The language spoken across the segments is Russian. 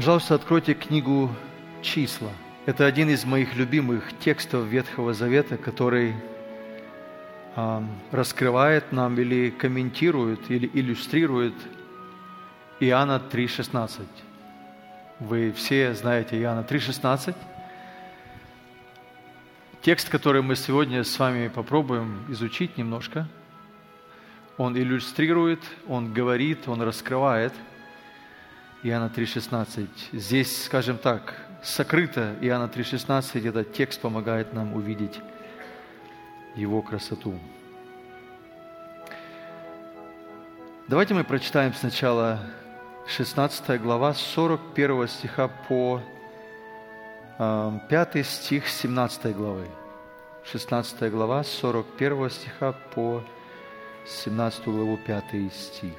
Пожалуйста, откройте книгу «Числа». Это один из моих любимых текстов Ветхого Завета, который раскрывает нам или комментирует, или иллюстрирует Иоанна 3,16. Вы все знаете Иоанна 3,16. Текст, который мы сегодня с вами попробуем изучить немножко, он иллюстрирует, он говорит, он раскрывает Иоанна 3,16. Здесь, скажем так, сокрыто Иоанна 3,16, этот текст помогает нам увидеть его красоту. Давайте мы прочитаем сначала 16 глава, с 41 стиха по 5 стих 17 главы. 16 глава, с 41 стиха по 17 главу, 5 стих.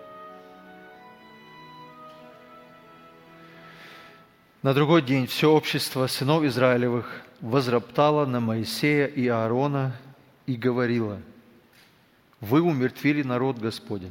На другой день все общество сынов Израилевых возроптало на Моисея и Аарона и говорило: «Вы умертвили народ Господень».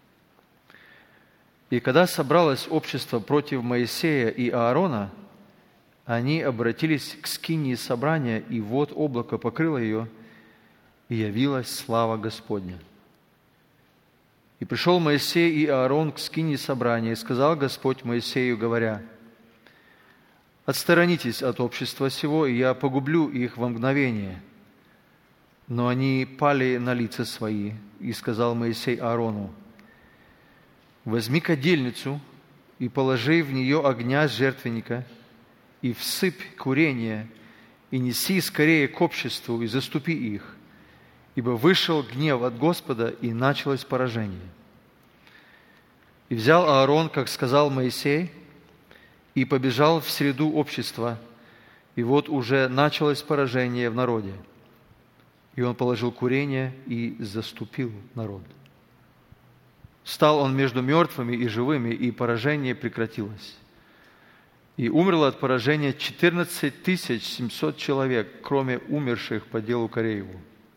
И когда собралось общество против Моисея и Аарона, они обратились к скинии собрания, и вот облако покрыло ее, и явилась слава Господня. И пришел Моисей и Аарон к скинии собрания, и сказал Господь Моисею, говоря: «Отсторонитесь от общества сего, и я погублю их во мгновение». Но они пали на лица свои, и сказал Моисей Аарону: «Возьми кадильницу и положи в нее огня с жертвенника, и всыпь курение, и неси скорее к обществу, и заступи их, ибо вышел гнев от Господа, и началось поражение». И взял Аарон, как сказал Моисей, и побежал в среду общества, и вот уже началось поражение в народе. И он положил курение и заступил народ. Стал он между мертвыми и живыми, и поражение прекратилось. И умерло от поражения 14 700 человек, кроме умерших по делу Корееву.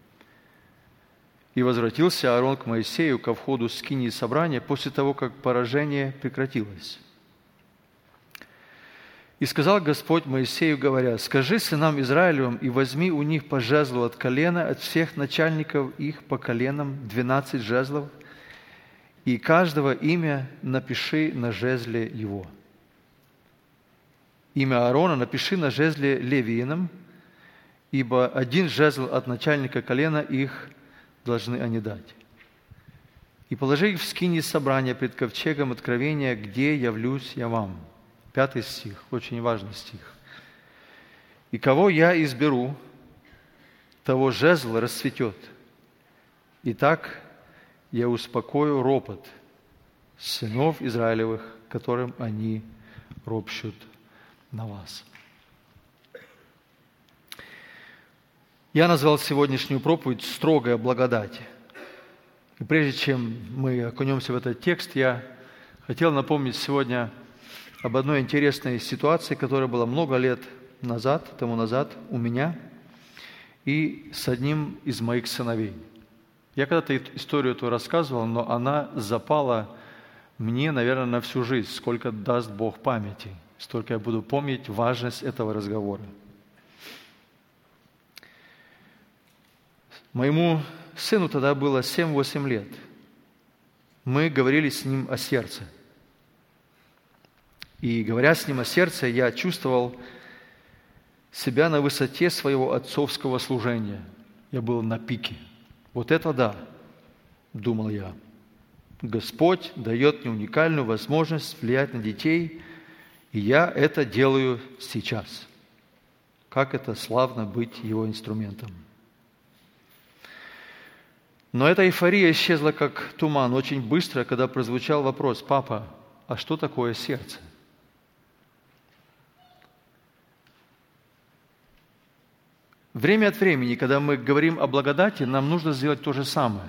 И возвратился Аарон к Моисею ко входу скинии собрания после того, как поражение прекратилось. И сказал Господь Моисею, говоря: «Скажи сынам Израилевым, и возьми у них по жезлу от колена, от всех начальников их по коленам 12 жезлов, и каждого имя напиши на жезле его. Имя Аарона напиши на жезле левиином, ибо один жезл от начальника колена их должны они дать. И положи их в скинии собрания пред ковчегом откровения, где явлюсь я вам». 5 стих, очень важный стих. «И кого я изберу, того жезл расцветет. И так я успокою ропот сынов Израилевых, которым они ропщут на вас». Я назвал сегодняшнюю проповедь «Строгая благодать». И прежде чем мы окунемся в этот текст, я хотел напомнить сегодня об одной интересной ситуации, которая была много лет тому назад у меня и с одним из моих сыновей. Я когда-то историю эту рассказывал, но она запала мне, наверное, на всю жизнь. Сколько даст Бог памяти, столько я буду помнить важность этого разговора. Моему сыну тогда было 7-8 лет. Мы говорили с ним о сердце. И говоря с ним о сердце, я чувствовал себя на высоте своего отцовского служения. Я был на пике. Вот это да, думал я. Господь дает мне уникальную возможность влиять на детей, и я это делаю сейчас. Как это славно быть Его инструментом. Но эта эйфория исчезла как туман очень быстро, когда прозвучал вопрос: «Папа, а что такое сердце?» Время от времени, когда мы говорим о благодати, нам нужно сделать то же самое.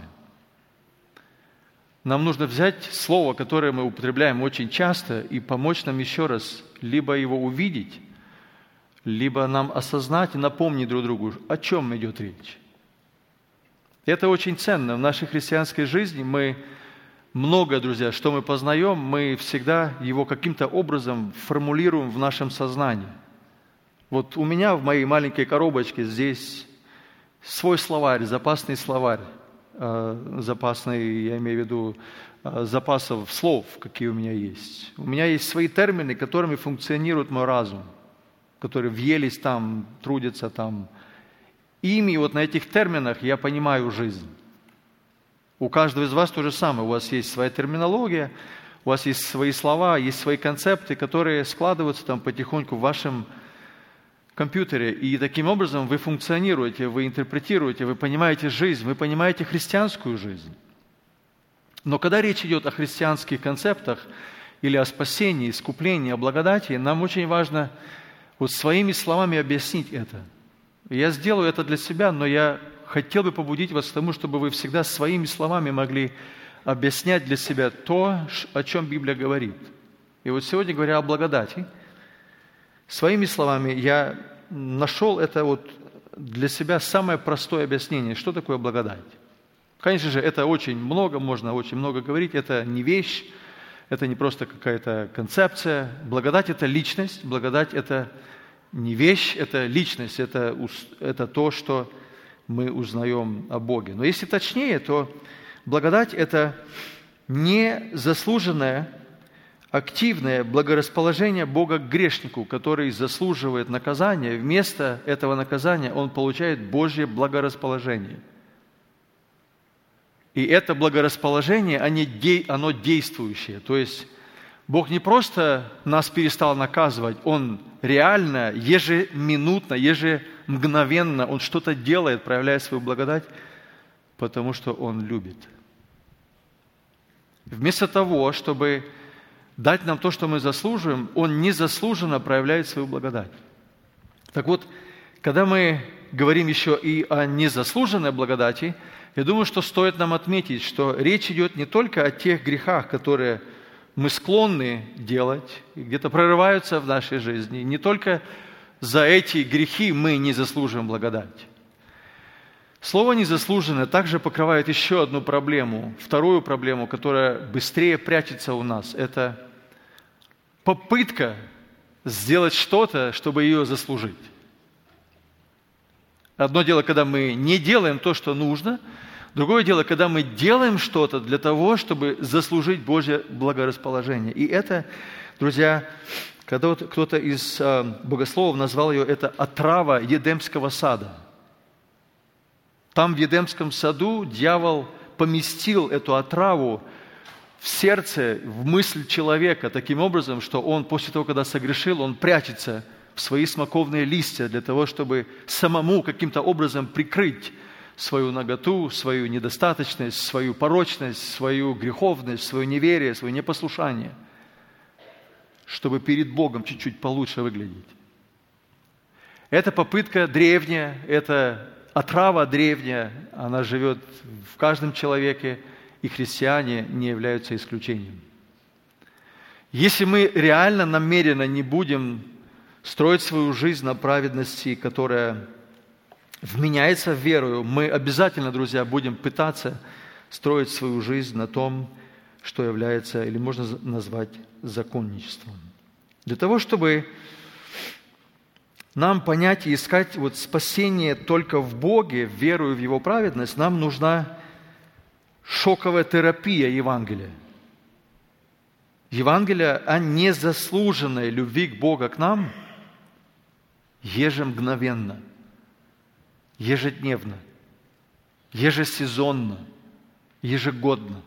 Нам нужно взять слово, которое мы употребляем очень часто, и помочь нам еще раз либо его увидеть, либо нам осознать и напомнить друг другу, о чем идет речь. Это очень ценно. В нашей христианской жизни мы многое, друзья, что мы познаем, мы всегда его каким-то образом формулируем в нашем сознании. Вот у меня в моей маленькой коробочке здесь свой словарь, запасный словарь. Запасный, я имею в виду, запасов слов, какие у меня есть. У меня есть свои термины, которыми функционирует мой разум, которые въелись там, трудятся там. Ими, вот на этих терминах я понимаю жизнь. У каждого из вас то же самое. У вас есть своя терминология, у вас есть свои слова, есть свои концепты, которые складываются там потихоньку в вашем компьютере. И таким образом вы функционируете, вы интерпретируете, вы понимаете жизнь, вы понимаете христианскую жизнь. Но когда речь идет о христианских концептах или о спасении, искуплении, о благодати, нам очень важно вот своими словами объяснить это. Я сделаю это для себя, но я хотел бы побудить вас к тому, чтобы вы всегда своими словами могли объяснять для себя то, о чем Библия говорит. И вот сегодня, говоря о благодати, своими словами я нашел это вот для себя самое простое объяснение, что такое благодать. Конечно же, это очень много, можно очень много говорить, это не вещь, это не просто какая-то концепция. Благодать – это личность, благодать – это не вещь, это личность, это то, что мы узнаем о Боге. Но если точнее, то благодать – это незаслуженное, активное благорасположение Бога к грешнику, который заслуживает наказания. Вместо этого наказания он получает Божье благорасположение. И это благорасположение, оно действующее. То есть Бог не просто нас перестал наказывать, Он реально, ежеминутно, ежемгновенно, Он что-то делает, проявляя свою благодать, потому что Он любит. Вместо того, чтобы дать нам то, что мы заслуживаем, Он незаслуженно проявляет свою благодать. Так вот, когда мы говорим еще и о незаслуженной благодати, я думаю, что стоит нам отметить, что речь идет не только о тех грехах, которые мы склонны делать, и где-то прорываются в нашей жизни. Не только за эти грехи мы не заслуживаем благодать. Слово «незаслуженно» также покрывает еще одну проблему, вторую проблему, которая быстрее прячется у нас. Это попытка сделать что-то, чтобы ее заслужить. Одно дело, когда мы не делаем то, что нужно. Другое дело, когда мы делаем что-то для того, чтобы заслужить Божье благорасположение. И это, друзья, когда кто-то из богословов назвал ее, это отрава Едемского сада. Там в Едемском саду дьявол поместил эту отраву в сердце, в мысль человека таким образом, что он после того, когда согрешил, он прячется в свои смоковные листья для того, чтобы самому каким-то образом прикрыть свою наготу, свою недостаточность, свою порочность, свою греховность, свое неверие, свое непослушание, чтобы перед Богом чуть-чуть получше выглядеть. Это попытка древняя, это отрава древняя, она живет в каждом человеке, и христиане не являются исключением. Если мы реально, намеренно не будем строить свою жизнь на праведности, которая вменяется в веру, мы обязательно, друзья, будем пытаться строить свою жизнь на том, что является, или можно назвать, законничеством. Для того, чтобы нам понять и искать вот спасение только в Боге, веруя в Его праведность, нам нужна шоковая терапия Евангелия. Евангелие о незаслуженной любви к Богу к нам ежемгновенно, ежедневно, ежесезонно, ежегодно.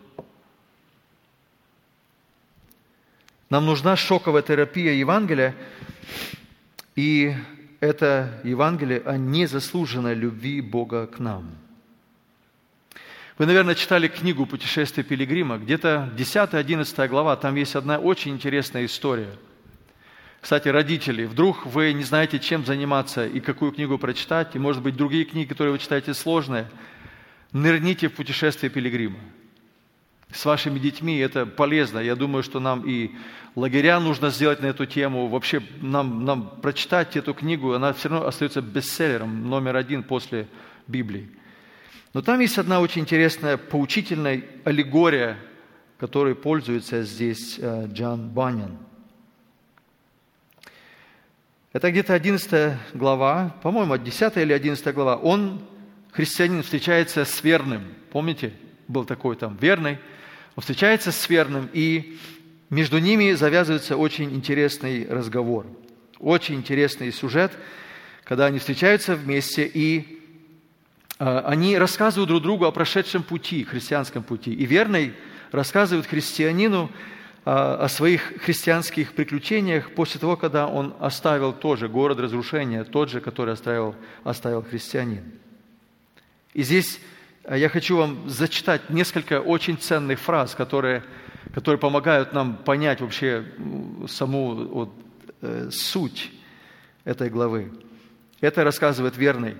Нам нужна шоковая терапия Евангелия, и это Евангелие о незаслуженной любви Бога к нам. Вы, наверное, читали книгу «Путешествие пилигрима», где-то 10-11 глава, там есть одна очень интересная история. Кстати, родители, вдруг вы не знаете, чем заниматься и какую книгу прочитать, и, может быть, другие книги, которые вы читаете, сложные, нырните в «Путешествие пилигрима». С вашими детьми это полезно. Я думаю, что нам и лагеря нужно сделать на эту тему. Вообще нам прочитать эту книгу, она все равно остается бестселлером номер 1 после Библии. Но там есть одна очень интересная, поучительная аллегория которой пользуется здесь Джон Баньян. Это где-то 11 глава, по-моему, 10 или 11 глава. Христианин, встречается с верным. Помните, был такой там верный. Он встречается с верным, и между ними завязывается очень интересный разговор. Очень интересный сюжет, когда они встречаются вместе, и они рассказывают друг другу о прошедшем пути, христианском пути. И верный рассказывает христианину о своих христианских приключениях после того, когда он оставил тоже город разрушения, тот же, который оставил христианин. И здесь я хочу вам зачитать несколько очень ценных фраз, которые помогают нам понять вообще саму суть этой главы. Это рассказывает верный.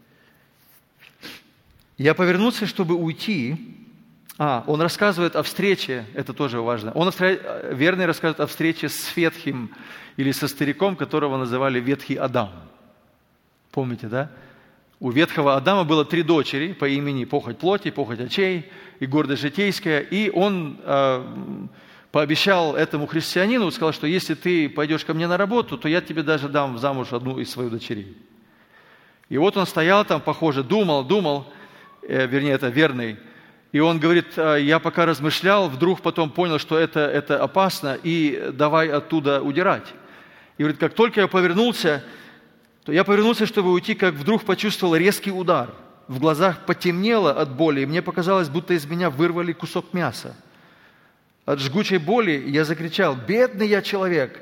«Я повернулся, чтобы уйти». Он рассказывает о встрече, это тоже важно. Верный рассказывает о встрече с ветхим или со стариком, которого называли Ветхий Адам. Помните, да? У ветхого Адама было 3 дочери по имени похоть плоти, похоть очей и гордость житейская. И он пообещал этому христианину, сказал, что если ты пойдешь ко мне на работу, то я тебе даже дам замуж одну из своих дочерей. И вот он стоял там, похоже, думал, это верный. И он говорит, я пока размышлял, вдруг потом понял, что это опасно, и давай оттуда удирать. И говорит, как только я повернулся, чтобы уйти, как вдруг почувствовал резкий удар. В глазах потемнело от боли, и мне показалось, будто из меня вырвали кусок мяса. От жгучей боли я закричал, «Бедный я человек!»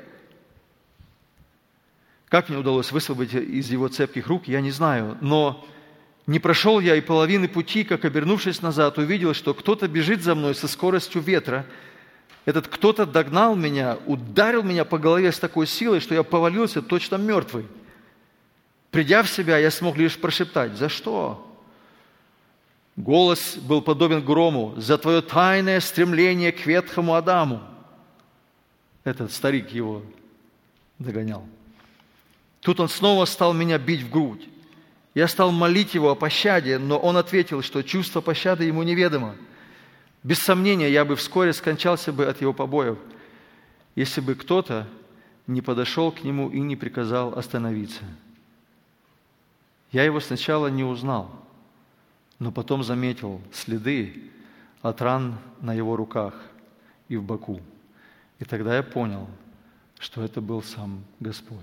Как мне удалось высвободить из его цепких рук, я не знаю. Но не прошел я и половины пути, как, обернувшись назад, увидел, что кто-то бежит за мной со скоростью ветра. Этот кто-то догнал меня, ударил меня по голове с такой силой, что я повалился точно мертвый. Придя в себя, я смог лишь прошептать, «За что?» Голос был подобен грому, «За твое тайное стремление к ветхому Адаму». Этот старик его догонял. Тут он снова стал меня бить в грудь. Я стал молить его о пощаде, но он ответил, что чувство пощады ему неведомо. Без сомнения, я бы вскоре скончался бы от его побоев, если бы кто-то не подошел к нему и не приказал остановиться. Я его сначала не узнал, но потом заметил следы от ран на его руках и в боку. И тогда я понял, что это был сам Господь.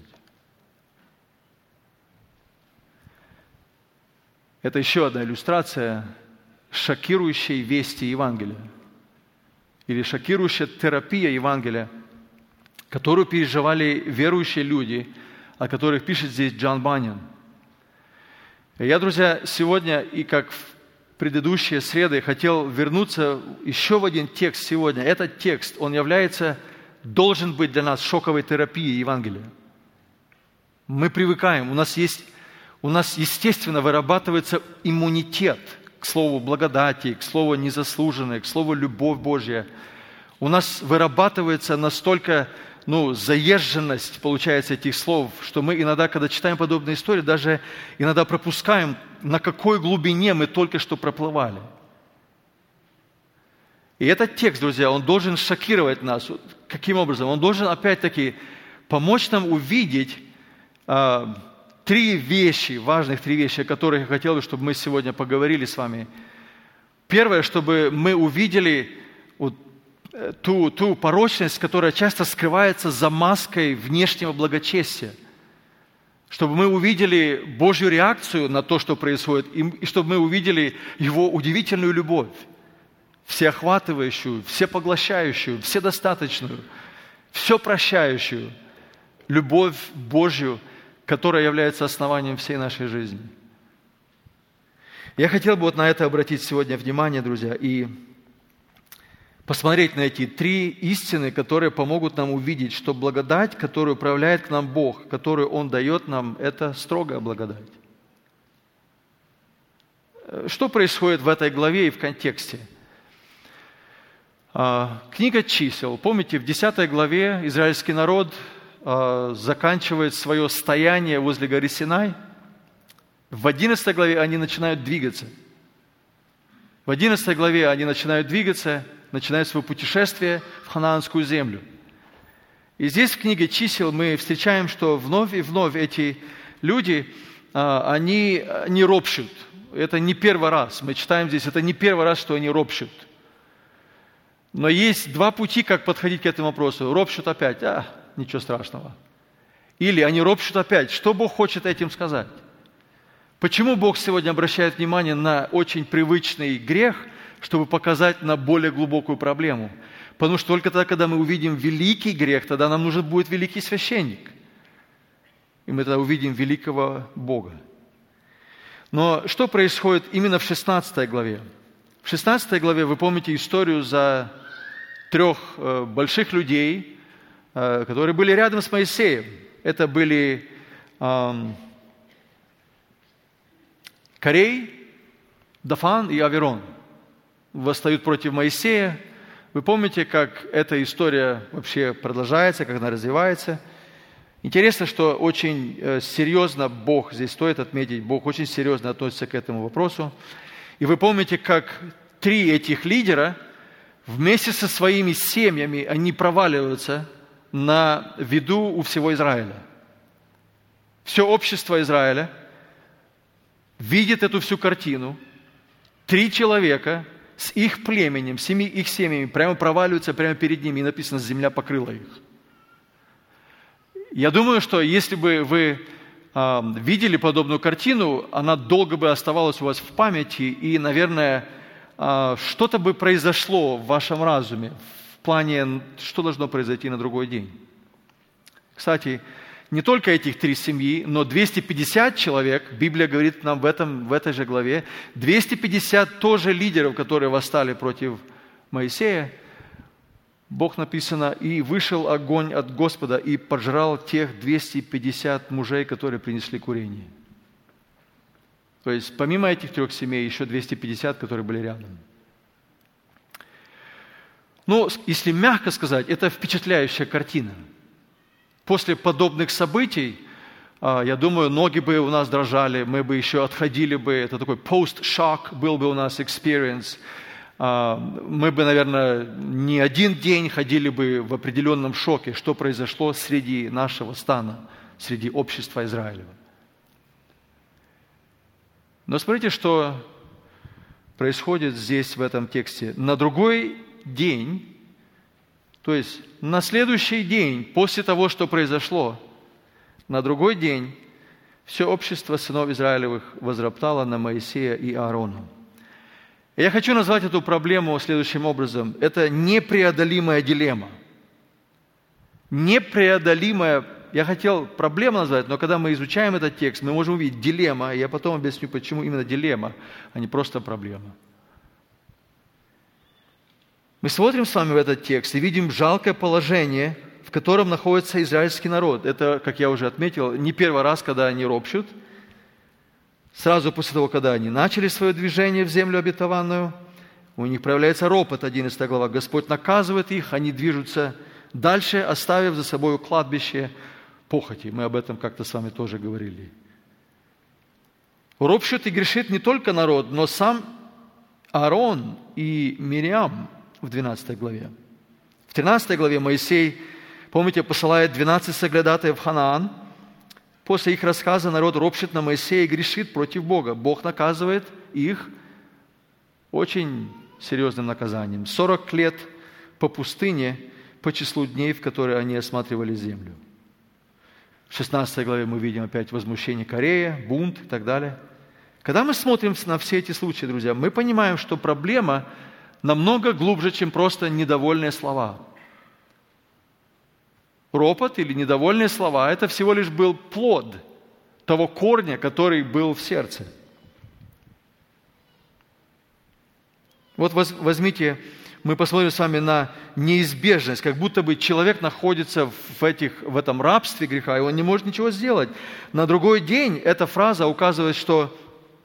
Это еще одна иллюстрация шокирующей вести Евангелия или шокирующая терапия Евангелия, которую переживали верующие люди, о которых пишет здесь Джон Баньян. И я, друзья, сегодня, и как в предыдущие среды, хотел вернуться еще в один текст сегодня. Этот текст, он должен быть для нас шоковой терапией Евангелия. Мы привыкаем, у нас естественно вырабатывается иммунитет к слову благодати, к слову незаслуженное, к слову любовь Божья. У нас вырабатывается настолько заезженность, получается, этих слов, что мы иногда, когда читаем подобные истории, даже иногда пропускаем, на какой глубине мы только что проплывали. И этот текст, друзья, он должен шокировать нас. Каким образом? Он должен, опять-таки, помочь нам увидеть важных 3 вещи, о которых я хотел бы, чтобы мы сегодня поговорили с вами. Первое, чтобы мы увидели ту порочность, которая часто скрывается за маской внешнего благочестия. Чтобы мы увидели Божью реакцию на то, что происходит, и чтобы мы увидели Его удивительную любовь, всеохватывающую, всепоглощающую, вседостаточную, все прощающую любовь Божью, которая является основанием всей нашей жизни. Я хотел бы на это обратить сегодня внимание, друзья, и посмотреть на эти 3 истины, которые помогут нам увидеть, что благодать, которую проявляет к нам Бог, которую Он дает нам, это строгая благодать. Что происходит в этой главе и в контексте? Книга чисел. Помните, в 10 главе израильский народ заканчивает свое стояние возле горы Синай. В 11 главе они начинают двигаться. В 11 главе они начинают двигаться, начинают свое путешествие в ханаанскую землю. И здесь в книге «Чисел» мы встречаем, что вновь и вновь эти люди, они не ропщут. Это не первый раз. Мы читаем здесь, это не первый раз, что они ропщут. Но есть два пути, как подходить к этому вопросу. Ропщут опять, ничего страшного. Или они ропщут опять. Что Бог хочет этим сказать? Почему Бог сегодня обращает внимание на очень привычный грех, чтобы показать на более глубокую проблему? Потому что только тогда, когда мы увидим великий грех, тогда нам нужен будет великий священник. И мы тогда увидим великого Бога. Но что происходит именно в 16 главе? В 16 главе вы помните историю за 3 больших людей, которые были рядом с Моисеем. Это были Корей, Дафан и Аверон. Восстают против Моисея. Вы помните, как эта история вообще продолжается, как она развивается. Интересно, что очень серьезно Бог, здесь стоит отметить, Бог очень серьезно относится к этому вопросу. И вы помните, как 3 этих лидера вместе со своими семьями, они проваливаются на виду у всего Израиля. Все общество Израиля видит эту всю картину. 3 человека с их племенем, их семьями прямо проваливаются прямо перед ними, и написано, земля покрыла их. Я думаю, что если бы вы видели подобную картину, она долго бы оставалась у вас в памяти, и, наверное, что-то бы произошло в вашем разуме в плане, что должно произойти на другой день. Кстати, не только этих 3 семьи, но 250 человек, Библия говорит нам в этой же главе, 250 тоже лидеров, которые восстали против Моисея. Бог написано, и вышел огонь от Господа и пожрал тех 250 мужей, которые принесли курение. То есть, помимо этих 3 семей, еще 250, которые были рядом. Ну, если мягко сказать, это впечатляющая картина. После подобных событий, я думаю, ноги бы у нас дрожали, мы бы еще отходили бы, это такой post-shock был бы у нас experience. Мы бы, наверное, не один день ходили бы в определенном шоке, что произошло среди нашего стана, среди общества Израилева. Но смотрите, что происходит здесь, в этом тексте. На другой день, то есть на следующий день, после того, что произошло, на другой день все общество сынов Израилевых возроптало на Моисея и Аарону. Я хочу назвать эту проблему следующим образом. Это непреодолимая дилемма. Непреодолимая, я хотел проблему назвать, но когда мы изучаем этот текст, мы можем увидеть дилемма, и я потом объясню, почему именно дилемма, а не просто проблема. Мы смотрим с вами в этот текст и видим жалкое положение, в котором находится израильский народ. Это, как я уже отметил, не первый раз, когда они ропщут. Сразу после того, когда они начали свое движение в землю обетованную, у них проявляется ропот, 11 глава. Господь наказывает их, они движутся дальше, оставив за собой кладбище похоти. Мы об этом как-то с вами тоже говорили. Ропщет и грешит не только народ, но сам Аарон и Мириам в 12 главе. В 13 главе Моисей, помните, посылает 12 соглядатаев в Ханаан. После их рассказа народ ропщет на Моисея и грешит против Бога. Бог наказывает их очень серьезным наказанием. 40 лет по пустыне, по числу дней, в которые они осматривали землю. В 16 главе мы видим опять возмущение Корея, бунт и так далее. Когда мы смотрим на все эти случаи, друзья, мы понимаем, что проблема намного глубже, чем просто недовольные слова. Ропот или недовольные слова – это всего лишь был плод того корня, который был в сердце. Вот возьмите, мы посмотрим с вами на неизбежность, как будто бы человек находится в этом рабстве греха, и он не может ничего сделать. На другой день эта фраза указывает, что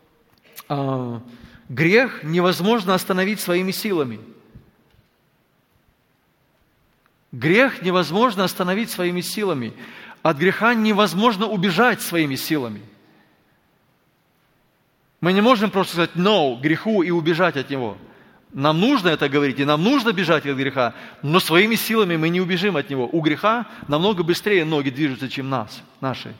грех невозможно остановить своими силами. Грех невозможно остановить своими силами. От греха невозможно убежать своими силами. Мы не можем просто сказать «no» греху и убежать от него. Нам нужно это говорить, и нам нужно бежать от греха, но своими силами мы не убежим от него. У греха намного быстрее ноги движутся, чем наши.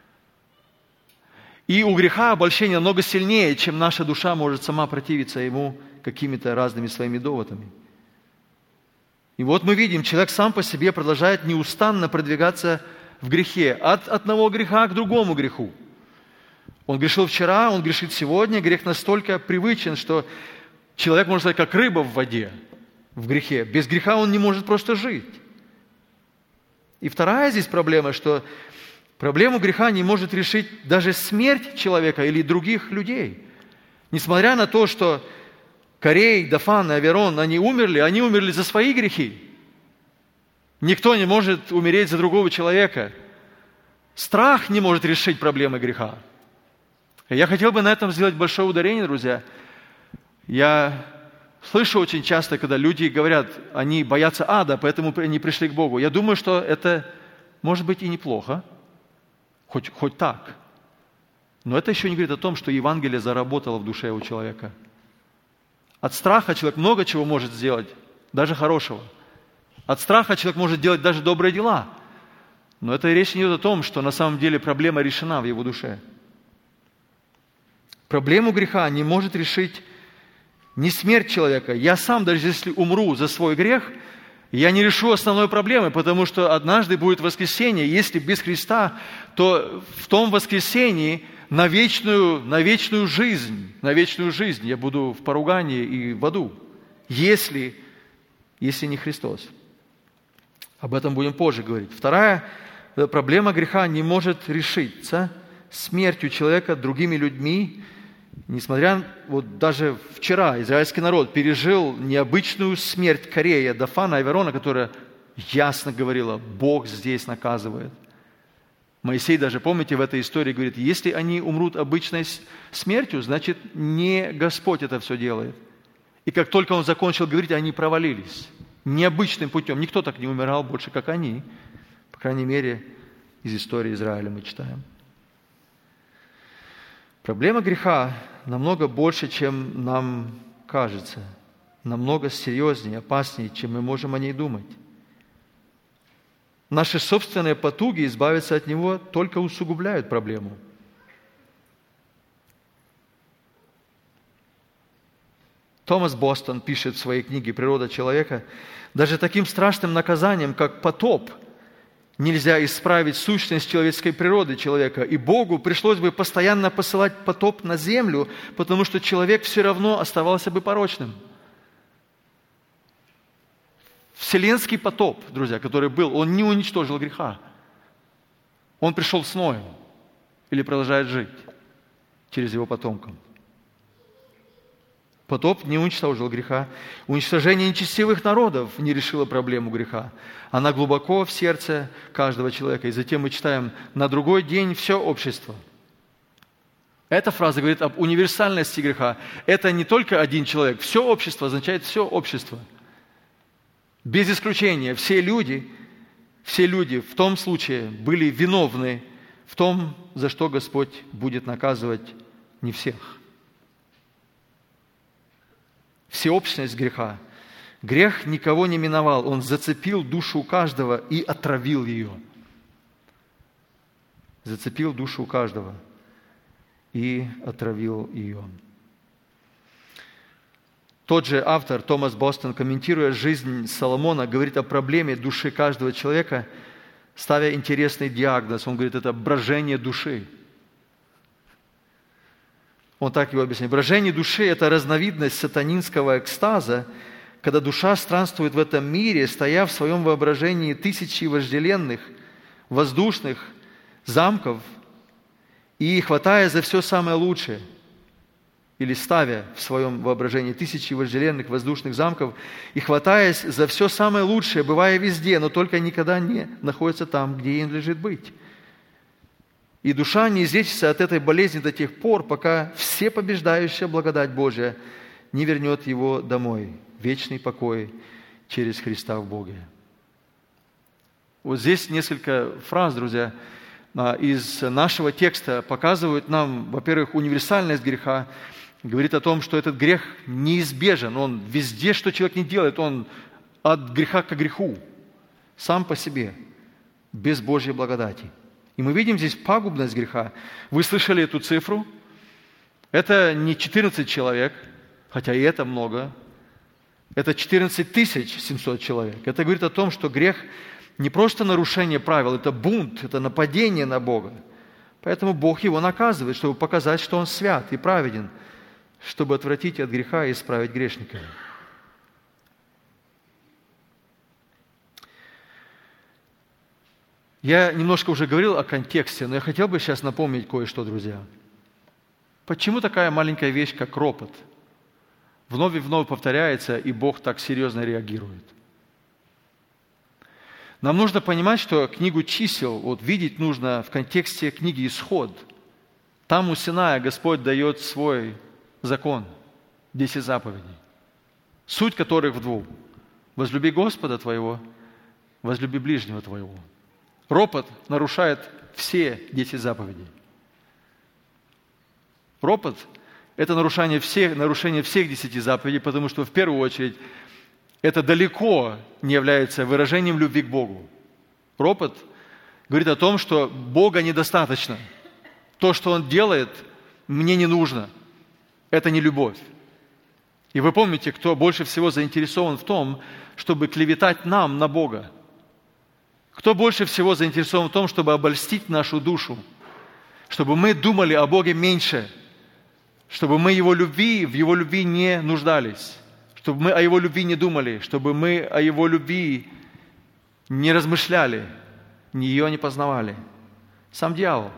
И у греха обольщение намного сильнее, чем наша душа может сама противиться ему какими-то разными своими доводами. И вот мы видим, человек сам по себе продолжает неустанно продвигаться в грехе, от одного греха к другому греху. Он грешил вчера, он грешит сегодня. Грех настолько привычен, что человек, можно сказать, как рыба в воде, в грехе. Без греха он не может просто жить. И вторая здесь проблема, что проблему греха не может решить даже смерть человека или других людей. Несмотря на то, что Корей, Дафан и Аверон, они умерли за свои грехи. Никто не может умереть за другого человека. Страх не может решить проблемы греха. Я хотел бы на этом сделать большое ударение, друзья. Я слышу очень часто, когда люди говорят, они боятся ада, поэтому они пришли к Богу. Я думаю, что это может быть и неплохо, хоть так. Но это еще не говорит о том, что Евангелие заработало в душе у человека. От страха человек много чего может сделать, даже хорошего. От страха человек может делать даже добрые дела. Но это речь не идет о том, что на самом деле проблема решена в его душе. Проблему греха не может решить не смерть человека. Я сам, даже если умру за свой грех, я не решу основной проблемы, потому что однажды будет воскресенье. Если без Христа, то в том воскресенье на вечную жизнь я буду в поругании и в аду, если не Христос. Об этом будем позже говорить. Вторая проблема греха не может решиться смертью человека другими людьми, несмотря, вот даже вчера израильский народ пережил необычную смерть Корея, Дафана и Аверона, которая ясно говорила, Бог здесь наказывает. Моисей даже, помните, в этой истории говорит, если они умрут обычной смертью, значит, не Господь это все делает. И как только он закончил говорить, они провалились. Необычным путем. Никто так не умирал больше, как они. По крайней мере, из истории Израиля мы читаем. Проблема греха намного больше, чем нам кажется. Намного серьезнее, опаснее, чем мы можем о ней думать. Наши собственные потуги избавиться от него только усугубляют проблему. Томас Бостон пишет в своей книге «Природа человека», даже таким страшным наказанием, как потоп, нельзя исправить сущность человеческой природы человека. И Богу пришлось бы постоянно посылать потоп на землю, потому что человек все равно оставался бы порочным. Вселенский потоп, друзья, который был, он не уничтожил греха. Он пришел с Ноем или продолжает жить через его потомков. Потоп не уничтожил греха. Уничтожение нечестивых народов не решило проблему греха. Она глубоко в сердце каждого человека. И затем мы читаем, на другой день все общество. Эта фраза говорит об универсальности греха. Это не только один человек. Все общество означает все общество. Без исключения, все люди в том случае были виновны в том, за что Господь будет наказывать не всех. Всеобщность греха. Грех никого не миновал, он зацепил душу каждого и отравил ее. Зацепил душу каждого и отравил ее. Тот же автор, Томас Бостон, комментируя жизнь Соломона, говорит о проблеме души каждого человека, ставя интересный диагноз. Он говорит, это брожение души. Он так его объясняет. Брожение души – это разновидность сатанинского экстаза, когда душа странствует в этом мире, стоя в своем воображении тысячи вожделенных, воздушных замков и хватая за все самое лучшее, или ставя в своем воображении тысячи вожделенных воздушных замков и хватаясь за все самое лучшее, бывая везде, но только никогда не находится там, где ей надлежит быть. И душа не излечится от этой болезни до тех пор, пока всепобеждающая благодать Божия не вернет его домой, в вечный покой через Христа в Боге. Вот здесь несколько фраз, друзья, из нашего текста показывают нам, во-первых, универсальность греха, говорит о том, что этот грех неизбежен, он везде, что человек не делает, он от греха к греху, сам по себе, без Божьей благодати. И мы видим здесь пагубность греха. Вы слышали эту цифру? Это не 14 человек, хотя и это много. Это 14 700 человек. Это говорит о том, что грех не просто нарушение правил, это бунт, это нападение на Бога. Поэтому Бог его наказывает, чтобы показать, что он свят и праведен, чтобы отвратить от греха и исправить грешника. Я немножко уже говорил о контексте, но я хотел бы сейчас напомнить кое-что, друзья. Почему такая маленькая вещь, как ропот, вновь и вновь повторяется, и Бог так серьезно реагирует? Нам нужно понимать, что книгу чисел видеть нужно в контексте книги Исход. Там у Синая Господь дает свой закон, 10 заповедей, суть которых в двух. Возлюби Господа твоего, возлюби ближнего твоего. Ропот нарушает все 10 заповедей. Ропот – это нарушение всех 10 заповедей, потому что в первую очередь это далеко не является выражением любви к Богу. Ропот говорит о том, что Бога недостаточно. То, что Он делает, мне не нужно. Это не любовь. И вы помните, кто больше всего заинтересован в том, чтобы клеветать нам на Бога? Кто больше всего заинтересован в том, чтобы обольстить нашу душу? Чтобы мы думали о Боге меньше, чтобы мы в Его любви не нуждались, чтобы мы о Его любви не думали, чтобы мы о Его любви не размышляли, ее не познавали. Сам дьявол.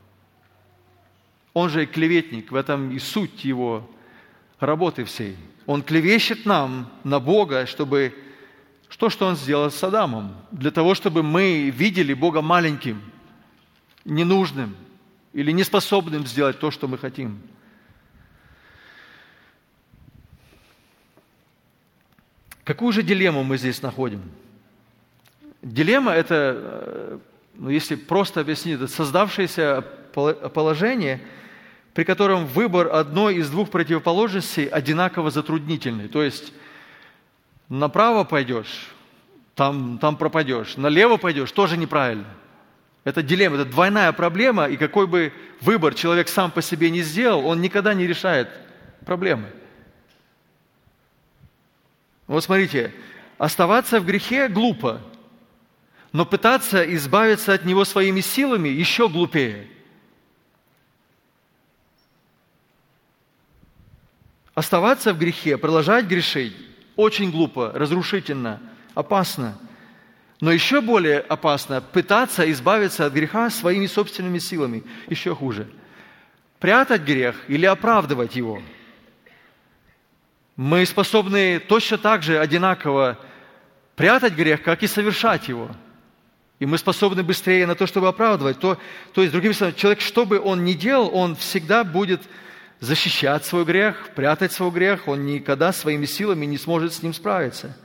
Он же и клеветник, в этом и суть его работы всей. Он клевещет нам на Бога, чтобы... Что он сделал с Адамом? Для того, чтобы мы видели Бога маленьким, ненужным или неспособным сделать то, что мы хотим. Какую же дилемму мы здесь находим? Дилемма – это, если просто объяснить, это создавшееся положение, при котором выбор одной из двух противоположностей одинаково затруднительный. То есть направо пойдешь, там пропадешь, налево пойдешь, тоже неправильно. Это дилемма, это двойная проблема, и какой бы выбор человек сам по себе не сделал, он никогда не решает проблемы. Вот смотрите, оставаться в грехе глупо, но пытаться избавиться от него своими силами еще глупее. Оставаться в грехе, продолжать грешить очень глупо, разрушительно, опасно. Но еще более опасно пытаться избавиться от греха своими собственными силами. Еще хуже. Прятать грех или оправдывать его. Мы способны точно так же одинаково прятать грех, как и совершать его. И мы способны быстрее на то, чтобы оправдывать. То есть, другими словами, человек, что бы он ни делал, он всегда будет защищать свой грех, прятать свой грех, он никогда своими силами не сможет с ним справиться.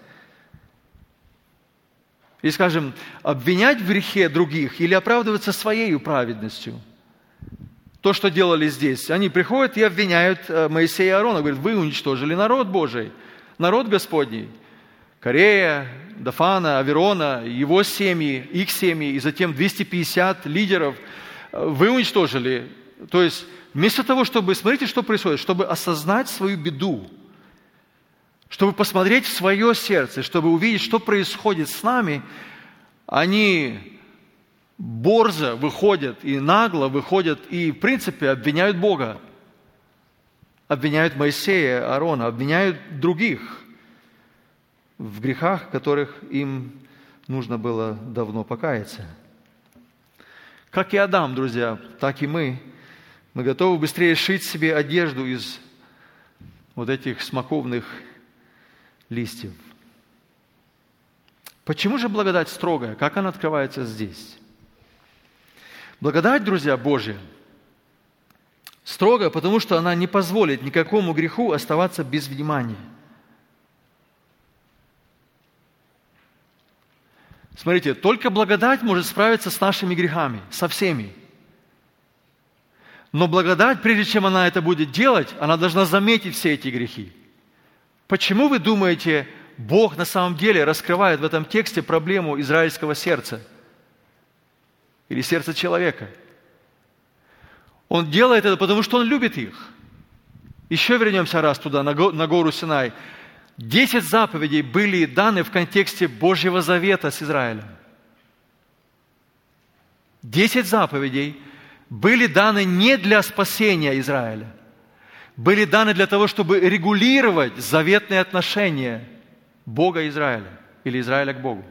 И, скажем, обвинять в грехе других или оправдываться своей праведностью. То, что делали здесь. Они приходят и обвиняют Моисея и Аарона. Говорят, вы уничтожили народ Божий, народ Господний. Корея, Дафана, Аверона, его семьи, их семьи, и затем 250 лидеров вы уничтожили. То есть, вместо того, чтобы, смотрите, что происходит, чтобы осознать свою беду, чтобы посмотреть в свое сердце, чтобы увидеть, что происходит с нами, они борзо выходят и нагло выходят и, в принципе, обвиняют Бога, обвиняют Моисея, Аарона, обвиняют других в грехах, в которых им нужно было давно покаяться. Как и Адам, друзья, так и мы. Мы готовы быстрее сшить себе одежду из вот этих смоковных листьев. Почему же благодать строгая? Как она открывается здесь? Благодать, друзья, Божья, строгая, потому что она не позволит никакому греху оставаться без внимания. Смотрите, только благодать может справиться с нашими грехами, со всеми. Но благодать, прежде чем она это будет делать, она должна заметить все эти грехи. Почему вы думаете, Бог на самом деле раскрывает в этом тексте проблему израильского сердца? Или сердца человека? Он делает это, потому что Он любит их. Еще вернемся раз туда, на гору Синай. 10 заповедей были даны в контексте Божьего завета с Израилем. 10 заповедей были даны не для спасения Израиля. Были даны для того, чтобы регулировать заветные отношения Бога и Израиля, или Израиля к Богу.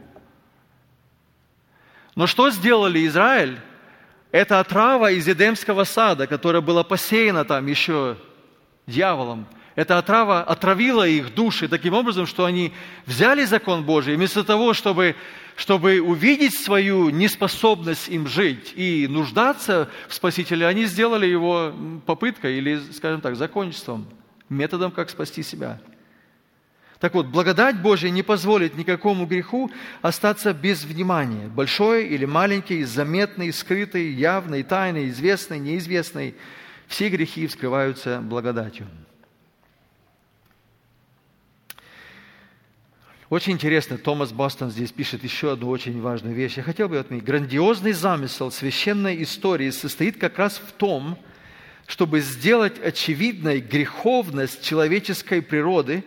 Но что сделали Израиль? Это отрава из Эдемского сада, которая была посеяна там еще дьяволом. Эта отрава отравила их души таким образом, что они взяли закон Божий, и вместо того, чтобы увидеть свою неспособность им жить и нуждаться в Спасителе, они сделали его попыткой или, скажем так, законничеством, методом, как спасти себя. Так вот, благодать Божия не позволит никакому греху остаться без внимания. Большой или маленький, заметный, скрытый, явный, тайный, известный, неизвестный. Все грехи вскрываются благодатью. Очень интересно, Томас Бостон здесь пишет еще одну очень важную вещь. Я хотел бы отметить. Грандиозный замысел священной истории состоит как раз в том, чтобы сделать очевидной греховность человеческой природы.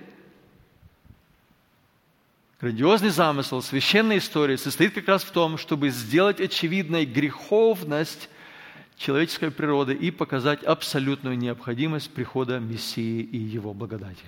Грандиозный замысел священной истории состоит как раз в том, чтобы сделать очевидной греховность человеческой природы и показать абсолютную необходимость прихода Мессии и Его благодати.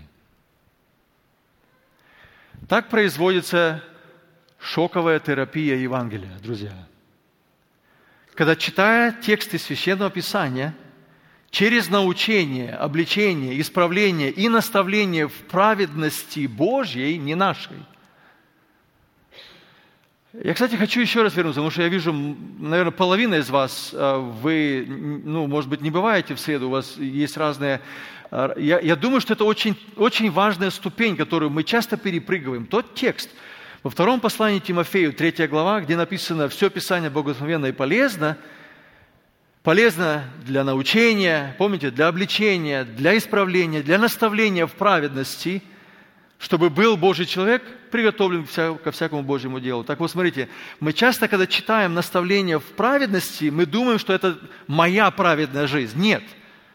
Так производится шоковая терапия Евангелия, друзья. Когда, читая тексты Священного Писания, через научение, обличение, исправление и наставление в праведности Божьей, не нашей. Я, кстати, хочу еще раз вернуться, потому что я вижу, наверное, половина из вас, вы, может быть, не бываете в среду, у вас есть разные... Я думаю, что это очень, очень важная ступень, которую мы часто перепрыгиваем. Тот текст во втором послании Тимофею, 3 глава, где написано «Все Писание богословенно и полезно», полезно для научения, помните, для обличения, для исправления, для наставления в праведности, чтобы был Божий человек приготовлен ко всякому Божьему делу. Так вот, смотрите, мы часто, когда читаем наставления в праведности, мы думаем, что это моя праведная жизнь. Нет.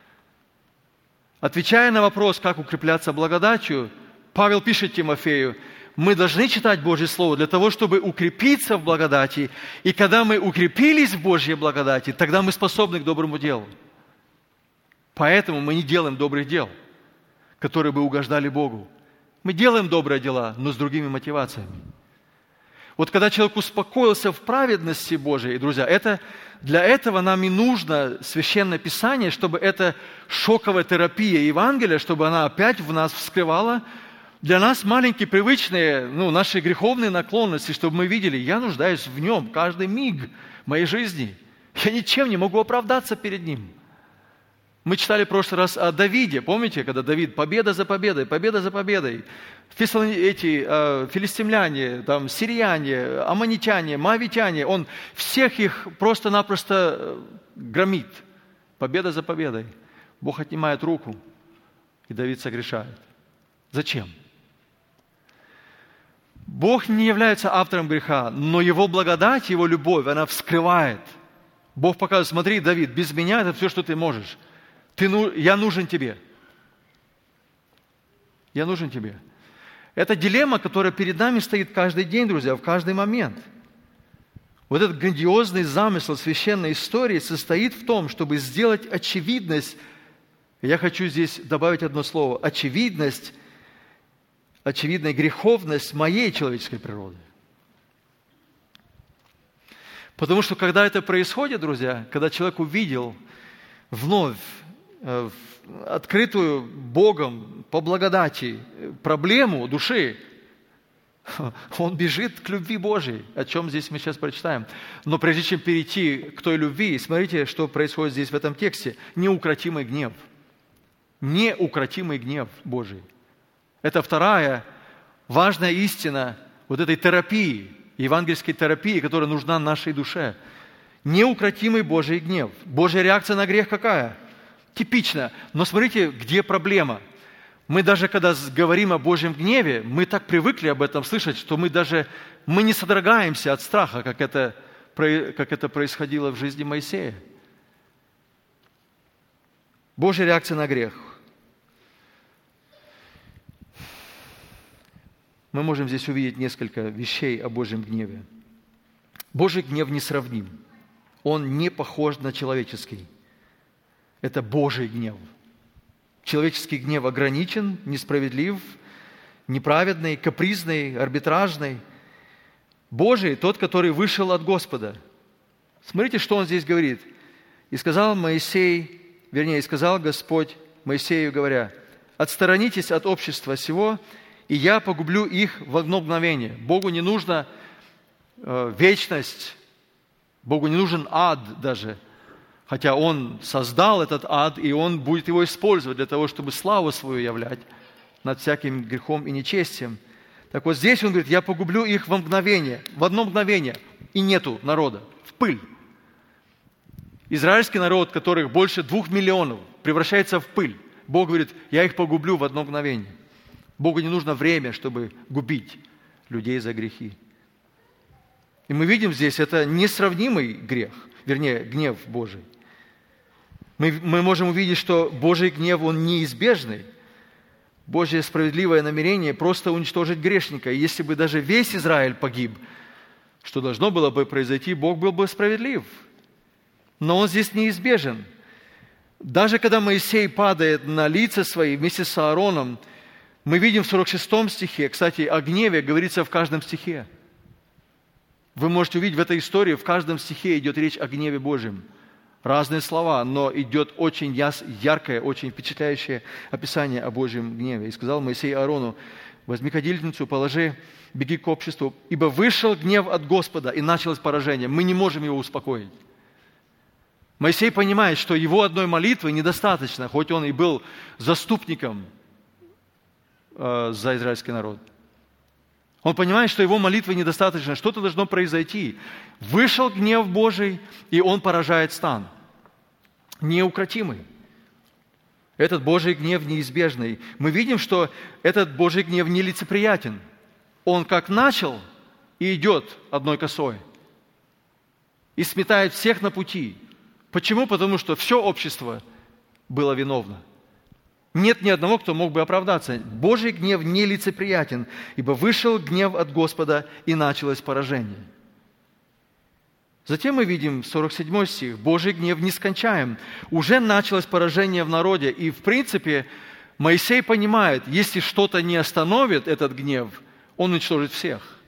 Отвечая на вопрос, как укрепляться благодатью, Павел пишет Тимофею, мы должны читать Божье Слово для того, чтобы укрепиться в благодати. И когда мы укрепились в Божьей благодати, тогда мы способны к доброму делу. Поэтому мы не делаем добрых дел, которые бы угождали Богу. Мы делаем добрые дела, но с другими мотивациями. Вот когда человек успокоился в праведности Божией, друзья, для этого нам и нужно Священное Писание, чтобы эта шоковая терапия Евангелия, чтобы она опять в нас вскрывала для нас маленькие, привычные, наши греховные наклонности, чтобы мы видели, я нуждаюсь в Нем каждый миг моей жизни. Я ничем не могу оправдаться перед Ним. Мы читали в прошлый раз о Давиде. Помните, когда Давид победа за победой, победа за победой. Филистимляне, сирияне, аммонитяне, моавитяне, он всех их просто-напросто громит. Победа за победой. Бог отнимает руку, и Давид согрешает. Зачем? Бог не является автором греха, но Его благодать, Его любовь, она вскрывает. Бог показывает, смотри, Давид, без меня это все, что ты можешь. Я нужен тебе. Я нужен тебе. Это дилемма, которая перед нами стоит каждый день, друзья, в каждый момент. Вот этот грандиозный замысел священной истории состоит в том, чтобы сделать очевидность, я хочу здесь добавить одно слово, очевидная греховность моей человеческой природы. Потому что когда это происходит, друзья, когда человек увидел вновь открытую Богом по благодати проблему души, он бежит к любви Божией, о чем здесь мы сейчас прочитаем. Но прежде чем перейти к той любви, смотрите, что происходит здесь в этом тексте. Неукротимый гнев. Неукротимый гнев Божий. Это вторая важная истина вот этой терапии евангельской терапии, которая нужна нашей душе. Неукротимый Божий гнев. Божья реакция на грех какая? Типичная. Но смотрите, где проблема. Мы даже, когда говорим о Божьем гневе, мы так привыкли об этом слышать, что мы не содрогаемся от страха, как это происходило в жизни Моисея. Божья реакция на грех. Мы можем здесь увидеть несколько вещей о Божьем гневе. Божий гнев несравним. Он не похож на человеческий. Это Божий гнев. Человеческий гнев ограничен, несправедлив, неправедный, капризный, арбитражный. Божий – тот, который вышел от Господа. Смотрите, что он здесь говорит. «И сказал Господь Моисею, говоря, отсторонитесь от общества сего, и я погублю их в одно мгновение». Богу не нужна вечность, Богу не нужен ад даже, хотя Он создал этот ад, и Он будет его использовать для того, чтобы славу свою являть над всяким грехом и нечестием. Так вот здесь Он говорит, я погублю их в одно мгновение, и нету народа, в пыль. Израильский народ, которых больше 2 миллионов, превращается в пыль. Бог говорит, я их погублю в одно мгновение. Богу не нужно время, чтобы губить людей за грехи. И мы видим здесь, это несравнимый грех, гнев Божий. Мы можем увидеть, что Божий гнев, он неизбежный. Божье справедливое намерение просто уничтожить грешника. И если бы даже весь Израиль погиб, что должно было бы произойти, Бог был бы справедлив. Но он здесь неизбежен. Даже когда Моисей падает на лица свои вместе с Аароном, мы видим в 46 стихе, кстати, о гневе говорится в каждом стихе. Вы можете увидеть в этой истории, в каждом стихе идет речь о гневе Божьем. Разные слова, но идет очень яркое, очень впечатляющее описание о Божьем гневе. «И сказал Моисей Аарону, возьми кадильницу, положи, беги к обществу, ибо вышел гнев от Господа, и началось поражение». Мы не можем его успокоить. Моисей понимает, что его одной молитвы недостаточно, хоть он и был заступником за израильский народ. Он понимает, что его молитвы недостаточно, что-то должно произойти. Вышел гнев Божий, и он поражает стан. Неукротимый. Этот Божий гнев неизбежный. Мы видим, что этот Божий гнев нелицеприятен. Он как начал, и идет одной косой. И сметает всех на пути. Почему? Потому что все общество было виновно. Нет ни одного, кто мог бы оправдаться. Божий гнев нелицеприятен, ибо вышел гнев от Господа, и началось поражение. Затем мы видим 47 стих. Божий гнев нескончаем. Уже началось поражение в народе. И, в принципе, Моисей понимает, если что-то не остановит этот гнев, он уничтожит всех.